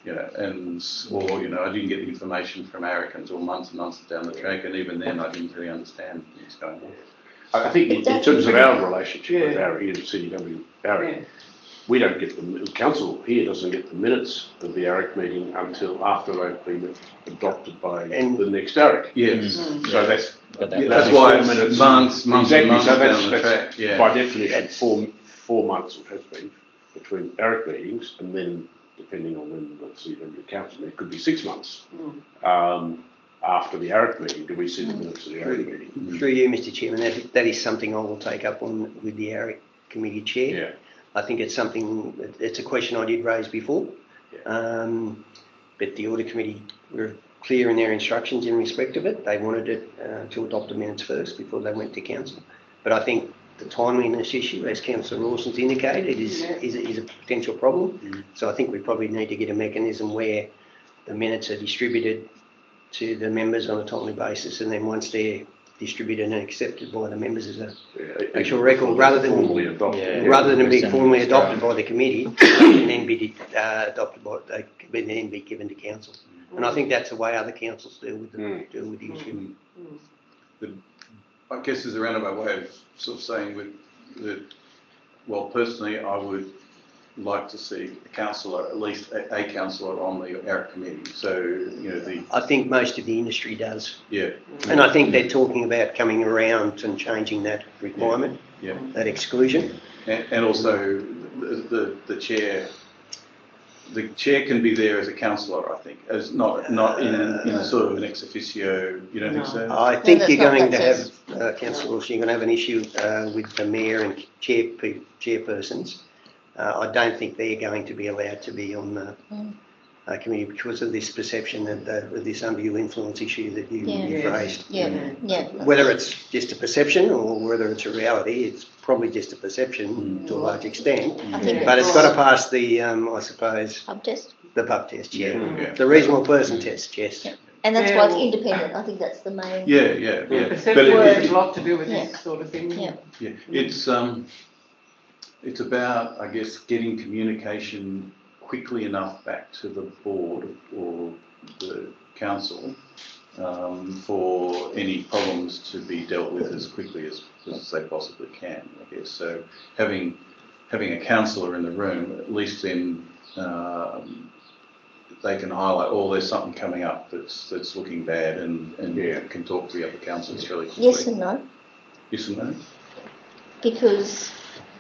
I didn't get the information from ARIC until months and months down the track, and even then, I didn't really understand what's going on. I think in terms of our relationship with ARIC, CDW ARIC, we don't get the council here doesn't get the minutes of the ARIC meeting until after they've been adopted by the next ARIC. Yes. So that's why it's months and months down the track. Yeah. By definition, 4 months it has been between ARIC meetings, and then depending on when the CDW council meeting, it could be 6 months after the ARIC meeting. Do we see the minutes of the ARIC meeting? Through you, Mr. Chairman, that is something I will take up on with the ARIC committee chair. Yeah. I think it's a question I did raise before, but the audit committee were clear in their instructions in respect of it. They wanted it to adopt the minutes first before they went to council. But I think the timeliness issue, as Councillor Rawson's indicated, is a potential problem. So I think we probably need to get a mechanism where the minutes are distributed to the members on a timely basis, and then once they're distributed and accepted by the members as an actual record, rather than being formally adopted by the committee, and then be adopted by, then be given to council. And I think that's the way other councils deal with the issue. I guess there's a roundabout way of sort of saying that, well, personally, I would like to see a councillor, at least a councillor on the ARIC committee. So, you know, I think most of the industry does. yeah. And I think they're talking about coming around and changing that requirement, Yeah. that exclusion. And also the chair. The chair can be there as a councillor, I think, as not in a sort of an ex officio. You don't think so? I think that's you're not going that to test. have, Councillor Wilson, you're going to have an issue with the mayor and chairpersons. I don't think they're going to be allowed to be on the committee because of this perception of this undue influence issue that you've raised. Yeah. Whether it's just a perception or whether it's a reality, it's probably just a perception to a large extent. I think But it's got to pass the, I suppose, pub test. the pub test, Yeah. the reasonable person test, yes. Yeah. And that's why it's independent. I think that's the main. Yeah. Perception But has a lot to do with Yeah. this sort of thing. Yeah. Yeah, it's about, I guess, getting communication quickly enough back to the board or the council for any problems to be dealt with as quickly as they possibly can, I guess. So having a councillor in the room, at least then they can highlight, oh, there's something coming up that's looking bad, and can talk to the other councillors really quickly. Yes and no. Yes and no? Because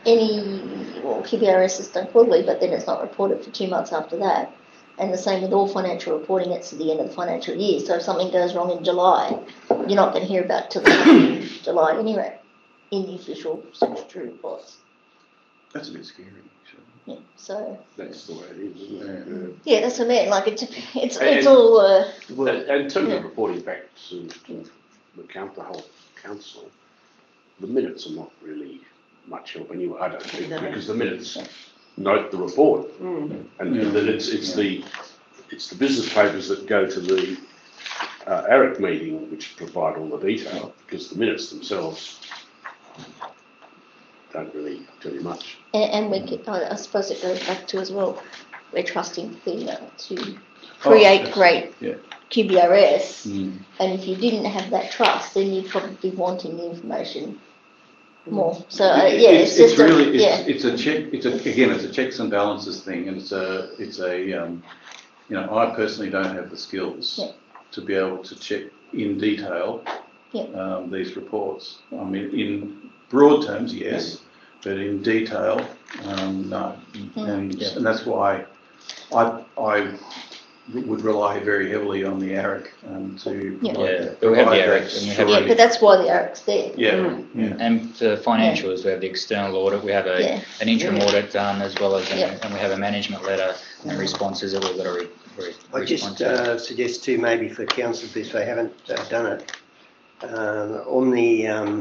QBRS is done quarterly, but then it's not reported for 2 months after that. And the same with all financial reporting, it's at the end of the financial year. So if something goes wrong in July, you're not going to hear about it till the end of July anyway, in the official statutory reports. That's a bit scary, actually. Yeah, so. That's the way it is, isn't it? Yeah, that's what I mean. Like, it's all. And in terms of reporting back to the whole council, the minutes are not really much help anyway, I don't think, because the minutes note the report, and then it's the business papers that go to the ARIC meeting which provide all the detail, because the minutes themselves don't really tell you much. And I suppose it goes back to as well, we're trusting FEMA to create great QBRS, and if you didn't have that trust, then you'd probably be wanting the information more. So it's a check. It's a checks and balances thing, and it's a you know, I personally don't have the skills to be able to check in detail these reports. I mean, in broad terms, yes, but in detail, no. And that's why I would rely very heavily on the ARIC to provide we have the ARIC, and we have but that's why the ARIC's there. And for financials, we have the external audit. We have an interim audit done, as well as and we have a management letter and responses that we've got to I just suggest too, maybe for councillors if they haven't done it, on the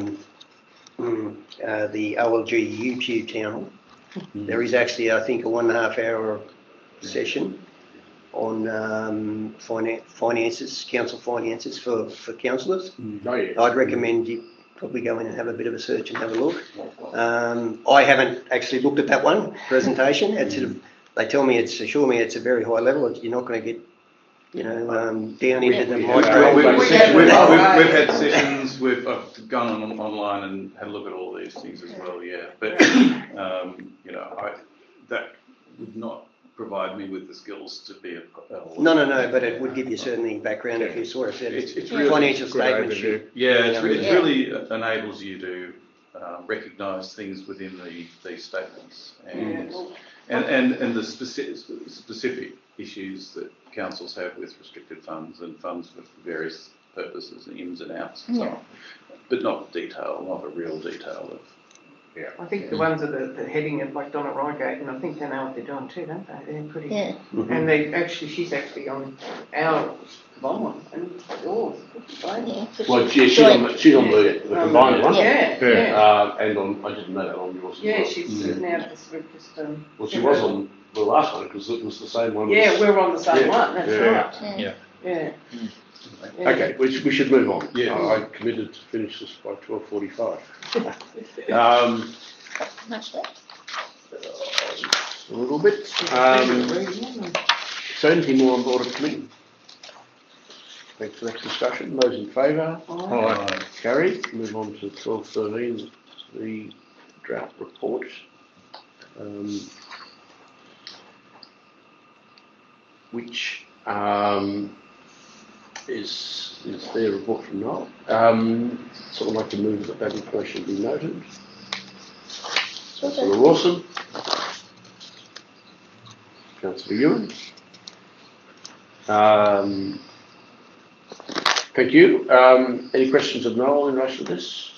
OLG YouTube channel, there is actually, I think, a 1.5 hour session on finances, council finances for councillors. I'd recommend you probably go in and have a bit of a search and have a look. I haven't actually looked at that one presentation. They assure me it's a very high level. You're not going to get, down into the micro. We've had sessions. I've gone online and had a look at all these things as well. Yeah, but that would not provide me with the skills to be a No, but it would give you certainly background if you saw it. It's really financial statements. It really enables you to recognise things within these statements and the specific issues that councils have with restricted funds and funds for various purposes, and ins and outs and so on, but not detail, not a real detail of. Yeah. I think the ones at the heading of like Donna Reigate, and I think they know what they're doing too, don't they? They're pretty. Yeah. And she's actually on our combined and yours. Well, she's on the combined one. Yeah. And I didn't know that on yours. Yeah, she's now just. Well, she was on the last one because it was the same one. Yeah, we're on the same one. That's right. Yeah. Okay, we should move on. Yeah. I committed to finish this by 12:45. A little bit. So anything more on board of committee? Thanks for that discussion. Those in favour? Aye. Carried. Move on to 12:13, the draft report. which is their report from Noel. Someone like to move that information be noted. Councillor Rawson. Councillor Ewan. Thank you. Any questions of Noel in relation to this?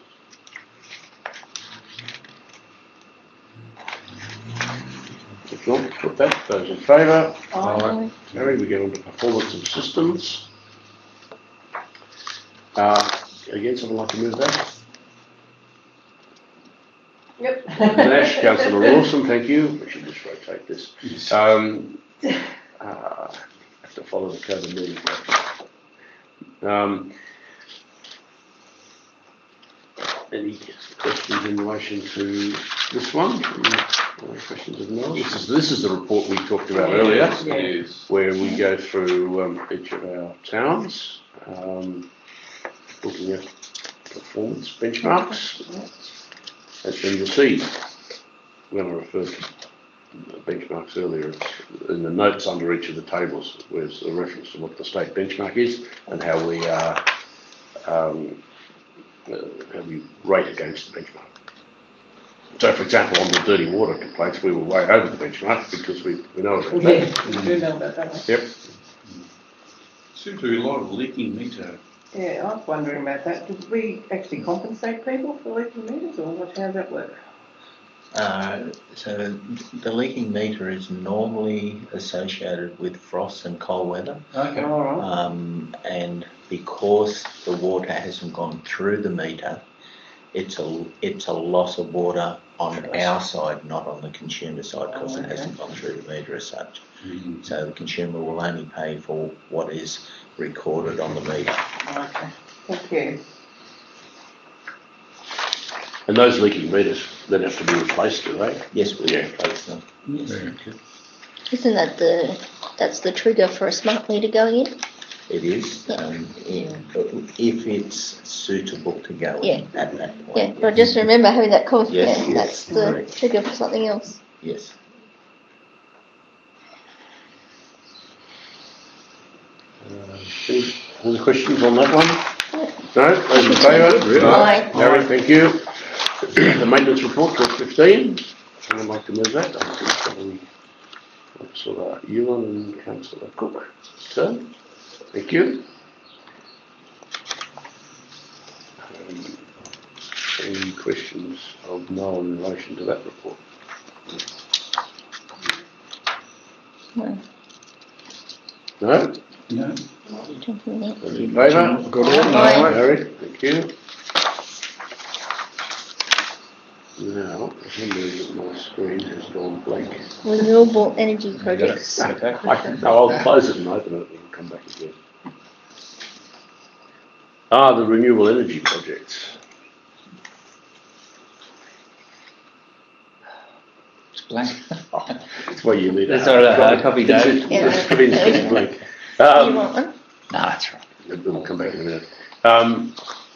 If not, put that. Those in favour? Aye. Carry. We get on to performance of systems. Again, someone like to move that? Yep. Nash, Councillor Rawson, thank you. We should just rotate this. Have to follow the code of meeting. Any questions in relation to this one? Questions of Noel? This is the report we talked about earlier, Yes. where we go through each of our towns, looking at performance benchmarks. As you'll see, when I referred to benchmarks earlier, in the notes under each of the tables, there's a reference to what the state benchmark is and how we rate against the benchmark. So, for example, on the dirty water complaints, we were way over the benchmark because we know about that. Yeah, we do know about that one. Yep. Seems to be a lot of leaking meter. Yeah, I was wondering about that. Did we actually compensate people for leaking meters, or how does that work? So the leaking meter is normally associated with frost and cold weather. Okay. All right. And because the water hasn't gone through the meter, it's a loss of water on our side, not on the consumer side, because it hasn't gone through the meter as such. Mm-hmm. So the consumer will only pay for what is recorded on the meter. Okay. Thank you. And those leaking meters then have to be replaced, do they? Yes, we Yeah. replace them. Yes. Isn't that that's the trigger for a smart meter going in? It is, if it's suitable to go in at that point. Yeah, but just remember having that Yes, yeah, that's the correct. trigger for something else. Yes. Any other questions on that one? No? Those in favour? Aye. Gary, thank you. The maintenance report, 1215. Someone like to move that? I think it's probably Councillor Ewan and Councillor Cook. So, thank you. Any questions of Noel in relation to that report? No. No? No. Jumping in. Those in favour? Good order. Aye. Gary, thank you. Now, for some reason my screen has gone blank. Renewable energy projects. I'll close it and open it and come back again. The renewable energy projects. It's blank. That's why you need That's all right, hard copy, Dave. Yeah. It's blank. You want one? No, that's right. We'll come back in a minute.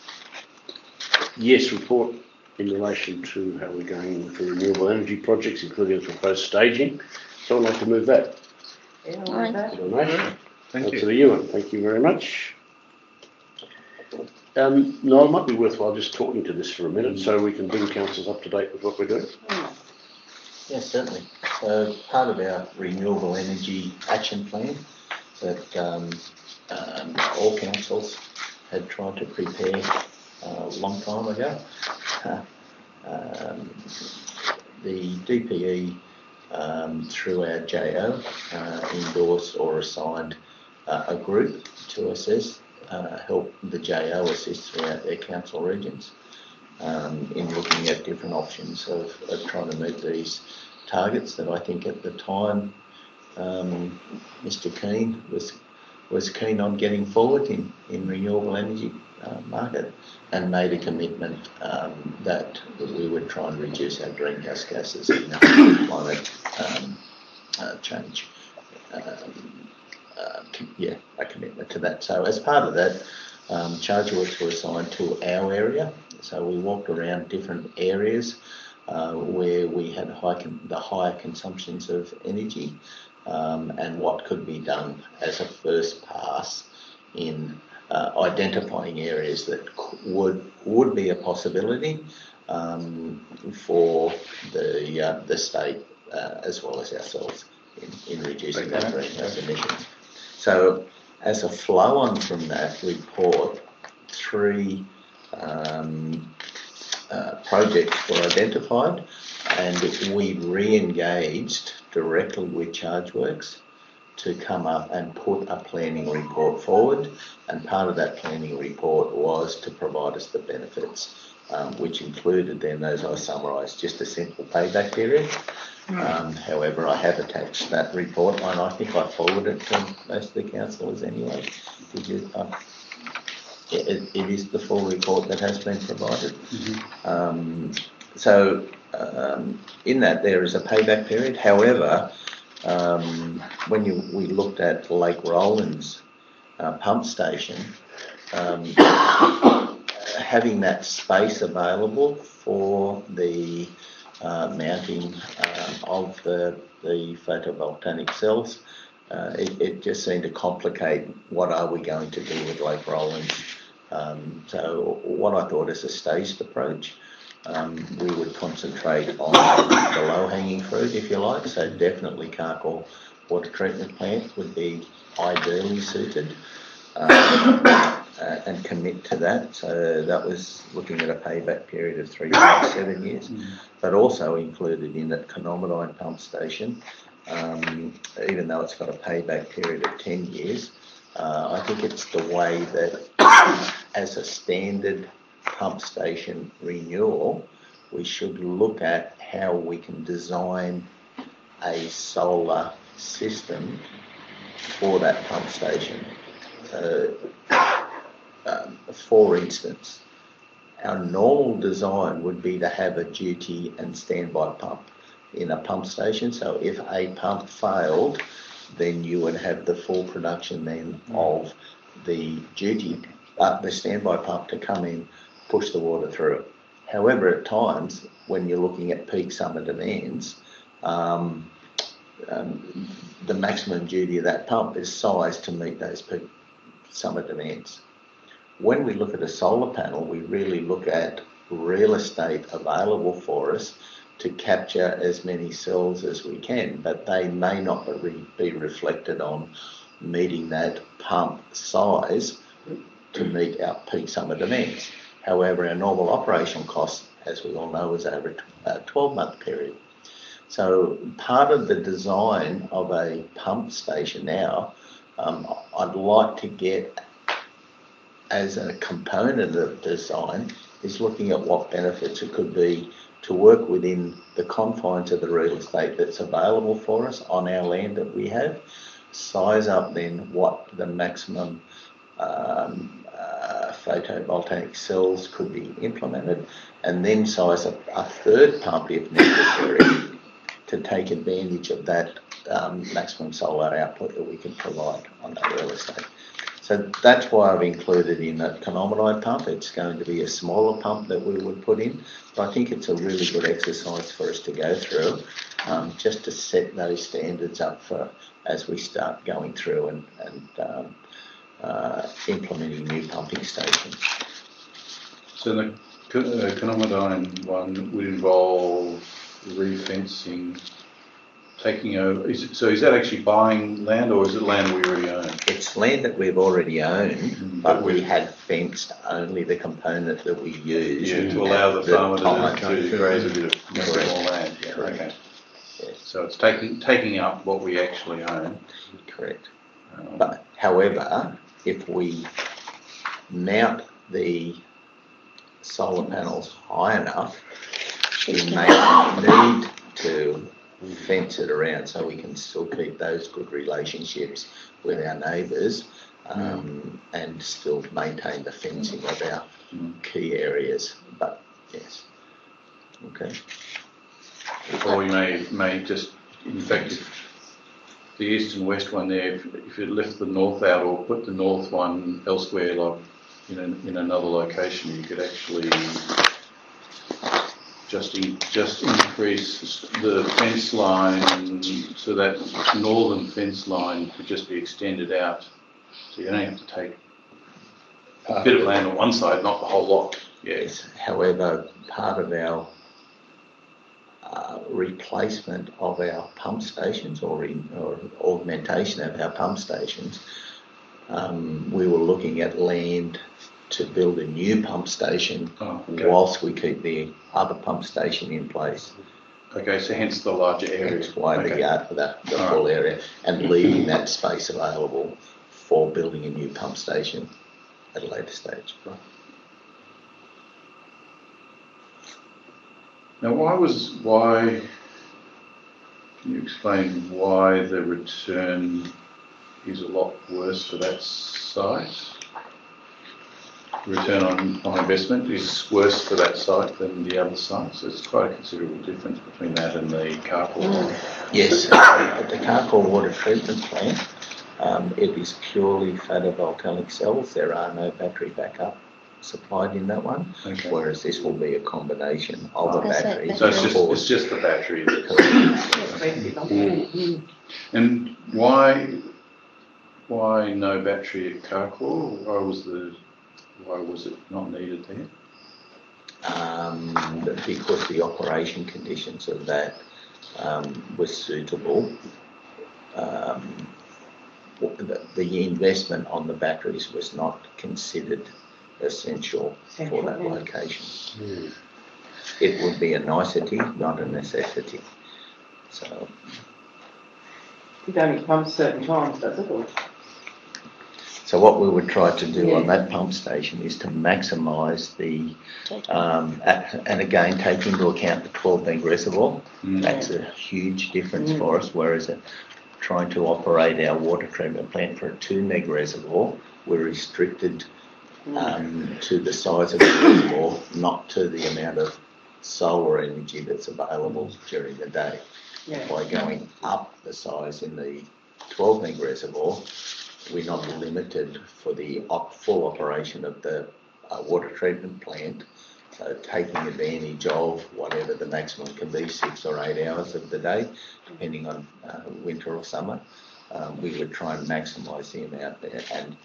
Yes, report in relation to how we're going with the renewable energy projects, including the proposed staging. Someone like to move that? Yeah, Aye. Donation. Thank you. Councillor Ewan, thank you very much. No, it might be worthwhile just talking to this for a minute so we can bring councillors up to date with what we're doing. Yes, certainly. So part of our renewable energy action plan that all councils had tried to prepare a long time ago. The DPE through our JO endorsed or assigned a group to assess, help the JO assist throughout their council regions in looking at different options of trying to meet these targets that I think at the time Mr. Keane was keen on getting forward in renewable energy market and made a commitment that we would try and reduce our greenhouse gases and climate change. A commitment to that. So as part of that, charge orders were assigned to our area. So we walked around different areas where we had the higher consumptions of energy and what could be done as a first pass in identifying areas that would be a possibility for the state as well as ourselves in reducing our greenhouse emissions. So as a flow on from that report, 3 projects were identified, and we re-engaged directly with ChargeWorks to come up and put a planning report forward, and part of that planning report was to provide us the benefits, which included then, as I summarised, just a simple payback period. However, I have attached that report, and I think I forwarded it to most of the councillors anyway. Did you? It is the full report that has been provided. So in that there is a payback period. However, when we looked at Lake Rollins pump station, having that space available for the mounting of the photovoltaic cells, it just seemed to complicate what are we going to do with Lake Rollins. So what I thought is a staged approach. We would concentrate on the low-hanging fruit, if you like. So definitely Carcoar water treatment plant would be ideally suited, and commit to that. So that was looking at a payback period of 3.7 years, but also included in that Conomidine pump station, even though it's got a payback period of 10 years. I think it's the way that as a standard pump station renewal, we should look at how we can design a solar system for that pump station. For instance, our normal design would be to have a duty and standby pump in a pump station. So if a pump failed, then you would have the full production then of the duty, the standby pump to come in, push the water through. However, at times, when you're looking at peak summer demands, the maximum duty of that pump is sized to meet those peak summer demands. When we look at a solar panel, we really look at real estate available for us to capture as many cells as we can, but they may not be reflected on meeting that pump size to meet our peak summer demands. However, our normal operational cost, as we all know, is over a 12-month period. So part of the design of a pump station now, I'd like to get as a component of design is looking at what benefits it could be to work within the confines of the real estate that's available for us on our land that we have, size up then what the maximum photovoltaic cells could be implemented, and then size up a third pump if necessary to take advantage of that maximum solar output that we can provide on that real estate. So that's why I've included in that Conomidine pump. It's going to be a smaller pump that we would put in, but I think it's a really good exercise for us to go through, just to set those standards up for as we start going through and implementing new pumping stations. So the Conomidine one would involve re-fencing, taking over. Is that actually buying land, or is it land we already own? It's land that we've already owned, but we had fenced only the component that we used. Yeah, to allow the farmer to graze a bit of more land. Yeah, okay. Yes. So it's taking up what we actually own. Correct. But however, if we mount the solar panels high enough, we may need to fence it around so we can still keep those good relationships with our neighbours, and still maintain the fencing of our key areas. But yes, okay. Or we may just, in fact, if the east and west one there, if you lift the north out or put the north one elsewhere, like in another location, you could actually just increase the fence line, so that northern fence line could just be extended out. So you don't have to take a bit of land on one side, not the whole lot. Yes. However, part of our replacement of our pump stations or augmentation of our pump stations, we were looking at land to build a new pump station whilst we keep the other pump station in place. Okay, so hence the larger area. Hence why the yard for the full area, and leaving that space available for building a new pump station at a later stage. Now, can you explain why the return is a lot worse for that site? Return on investment is worse for that site than the other sites. So it's quite a considerable difference between that and the Carcoar. Yes, at the Carcoar water treatment plant, it is purely photovoltaic cells. There are no battery backup supplied in that one, whereas this will be a combination of a battery. So it's just the battery. And why no battery at Carcoar? Why was it not needed there? Because the operation conditions of that were suitable. The investment on the batteries was not considered essential for that location. It would be a nicety, not a necessity. So it only pumps certain times, does it? Or? So what we would try to do on that pump station is to maximise the, and again take into account the 12 meg reservoir. That's a huge difference for us, whereas trying to operate our water treatment plant for a 2 meg reservoir, we're restricted to the size of the reservoir, not to the amount of solar energy that's available during the day. By going up the size in the 12 meg reservoir, we're not limited for the full operation of the water treatment plant. So taking advantage of whatever the maximum can be, 6 or 8 hours of the day, depending on winter or summer, we would try and maximise the amount there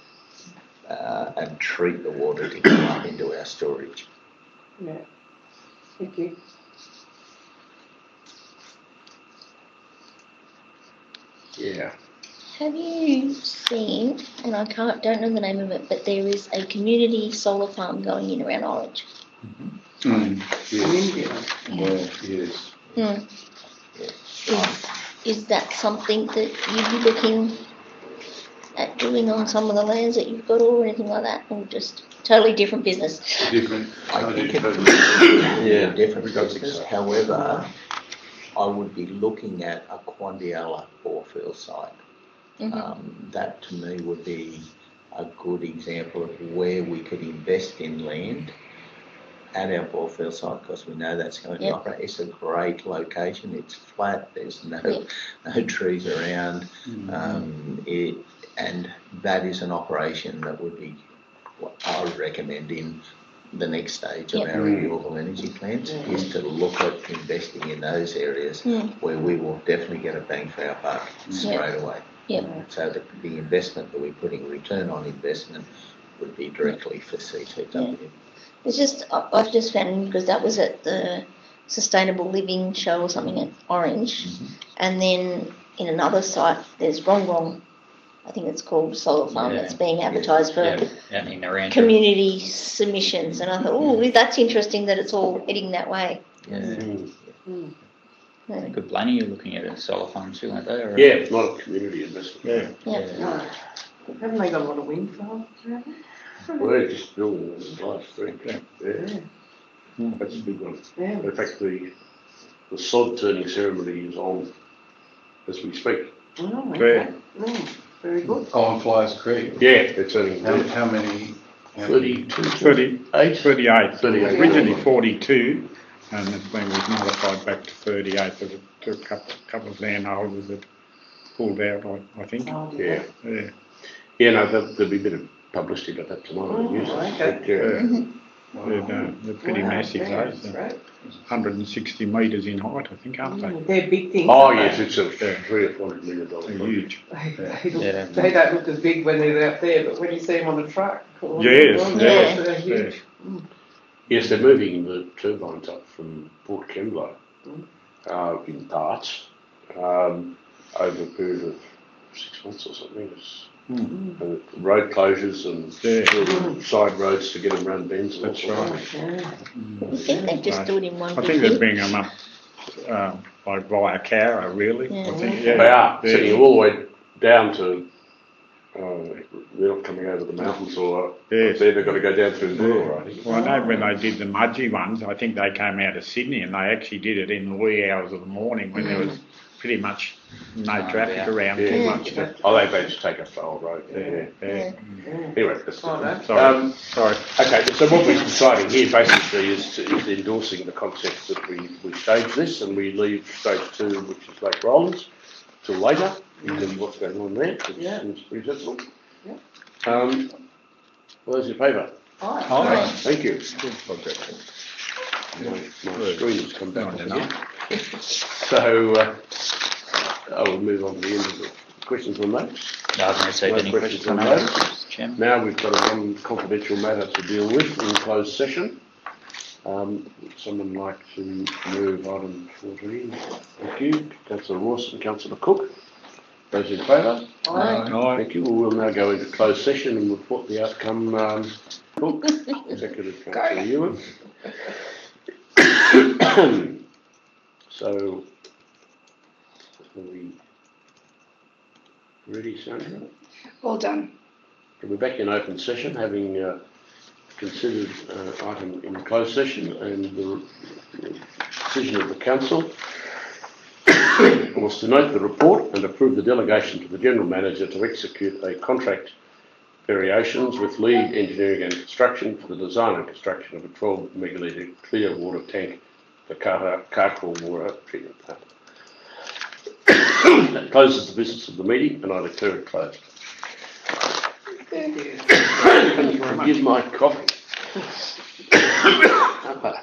and treat the water to come up into our storage. Yeah. Thank you. Yeah. Have you seen, and I don't know the name of it, but there is a community solar farm going in around Orange. Yes. Is that something that you'd be looking at doing on some of the lands that you've got or anything like that, or just totally different business? Different. I think it's different business. However, I would be looking at a Quandiala borefield site. That to me would be a good example of where we could invest in land at our borefield site, because we know that's going to operate. It's a great location. It's flat. There's no trees around, and that is an operation that would be what I would recommend in the next stage of our renewable energy plans is to look at investing in those areas where we will definitely get a bang for our buck straight away. So the investment that we're putting, return on investment, would be directly for CTW. It's just, I've just found, because that was at the Sustainable Living show or something at Orange, and then in another site there's Wrong, I think it's called Solar Farm, that's being advertised for community submissions, and I thought, oh, that's interesting that it's all heading that way. Good Blaney, you're looking at a solar farm too, aren't they? Or Yeah, not a community investment. No. Haven't they got a lot of wind farms around there? Well, they're just building the last thing. That's a big one. In fact, the sod turning ceremony is on as we speak. Oh, okay. Very good. Oh, on Flyers Creek. Yeah, they're turning. How many? 32, 38. 38. Originally 42, and we've modified back to 38. There were a couple of landholders that pulled out, I think. Yeah, no, there'll be a bit of publicity about that tomorrow. They're pretty massive, those. That's right. 160 metres in height, I think, aren't they? They're big things. Oh, aren't yes, they? it's a $300 or $400 million They're project. huge. They don't look as big when they're out there, but when you see them on a truck, Yes, they're huge. Yes, they're moving the turbines up from Port Kembla in parts over a period of 6 months or something. And road closures and side roads to get them around bends. And That's right. Yeah. I think they just do it in one I big think they're hit. bringing them up like via Cowra, really. Yeah. I think, They are, sitting all the way down to, they're not coming over the mountains or Yes. they've got to go down through Boola, I think. Well, I know when they did the Mudgee ones, I think they came out of Sydney and they actually did it in the wee hours of the morning when there was pretty much no traffic around too much. Oh, they just take up the whole road. Yeah. Anyway, that's Sorry. Sorry. okay, so what we're deciding here basically is endorsing the concept that we stage this and we leave stage 2, which is Lake Rollins, till later, because of what's going on there, which seems pretty sensible. All those in favour? Aye. Thank you. Good project. My screen has come back up again. So, I will move on to the end of the questions on those. I haven't received any No questions questions on on those, those. Mr. Chairman. Now we've got one confidential matter to deal with in closed session. Would someone like to move item 14? Thank you. Councillor Rawson and Councillor Cook. Those in favour? Aye. Thank you. We will now go into closed session and report the outcome. Cook, Executive Councillor Ewan. So, are we ready, Sandra? Well done. We're back in open session, having considered item in closed session and the decision of the council was to note the report and approve the delegation to the General Manager to execute a contract variations with Lead Engineering and Construction for the design and construction of a 12 megalitre clear water tank for Carcool water treatment plant. That closes the business of the meeting and I declare it closed. Forgive my coffee.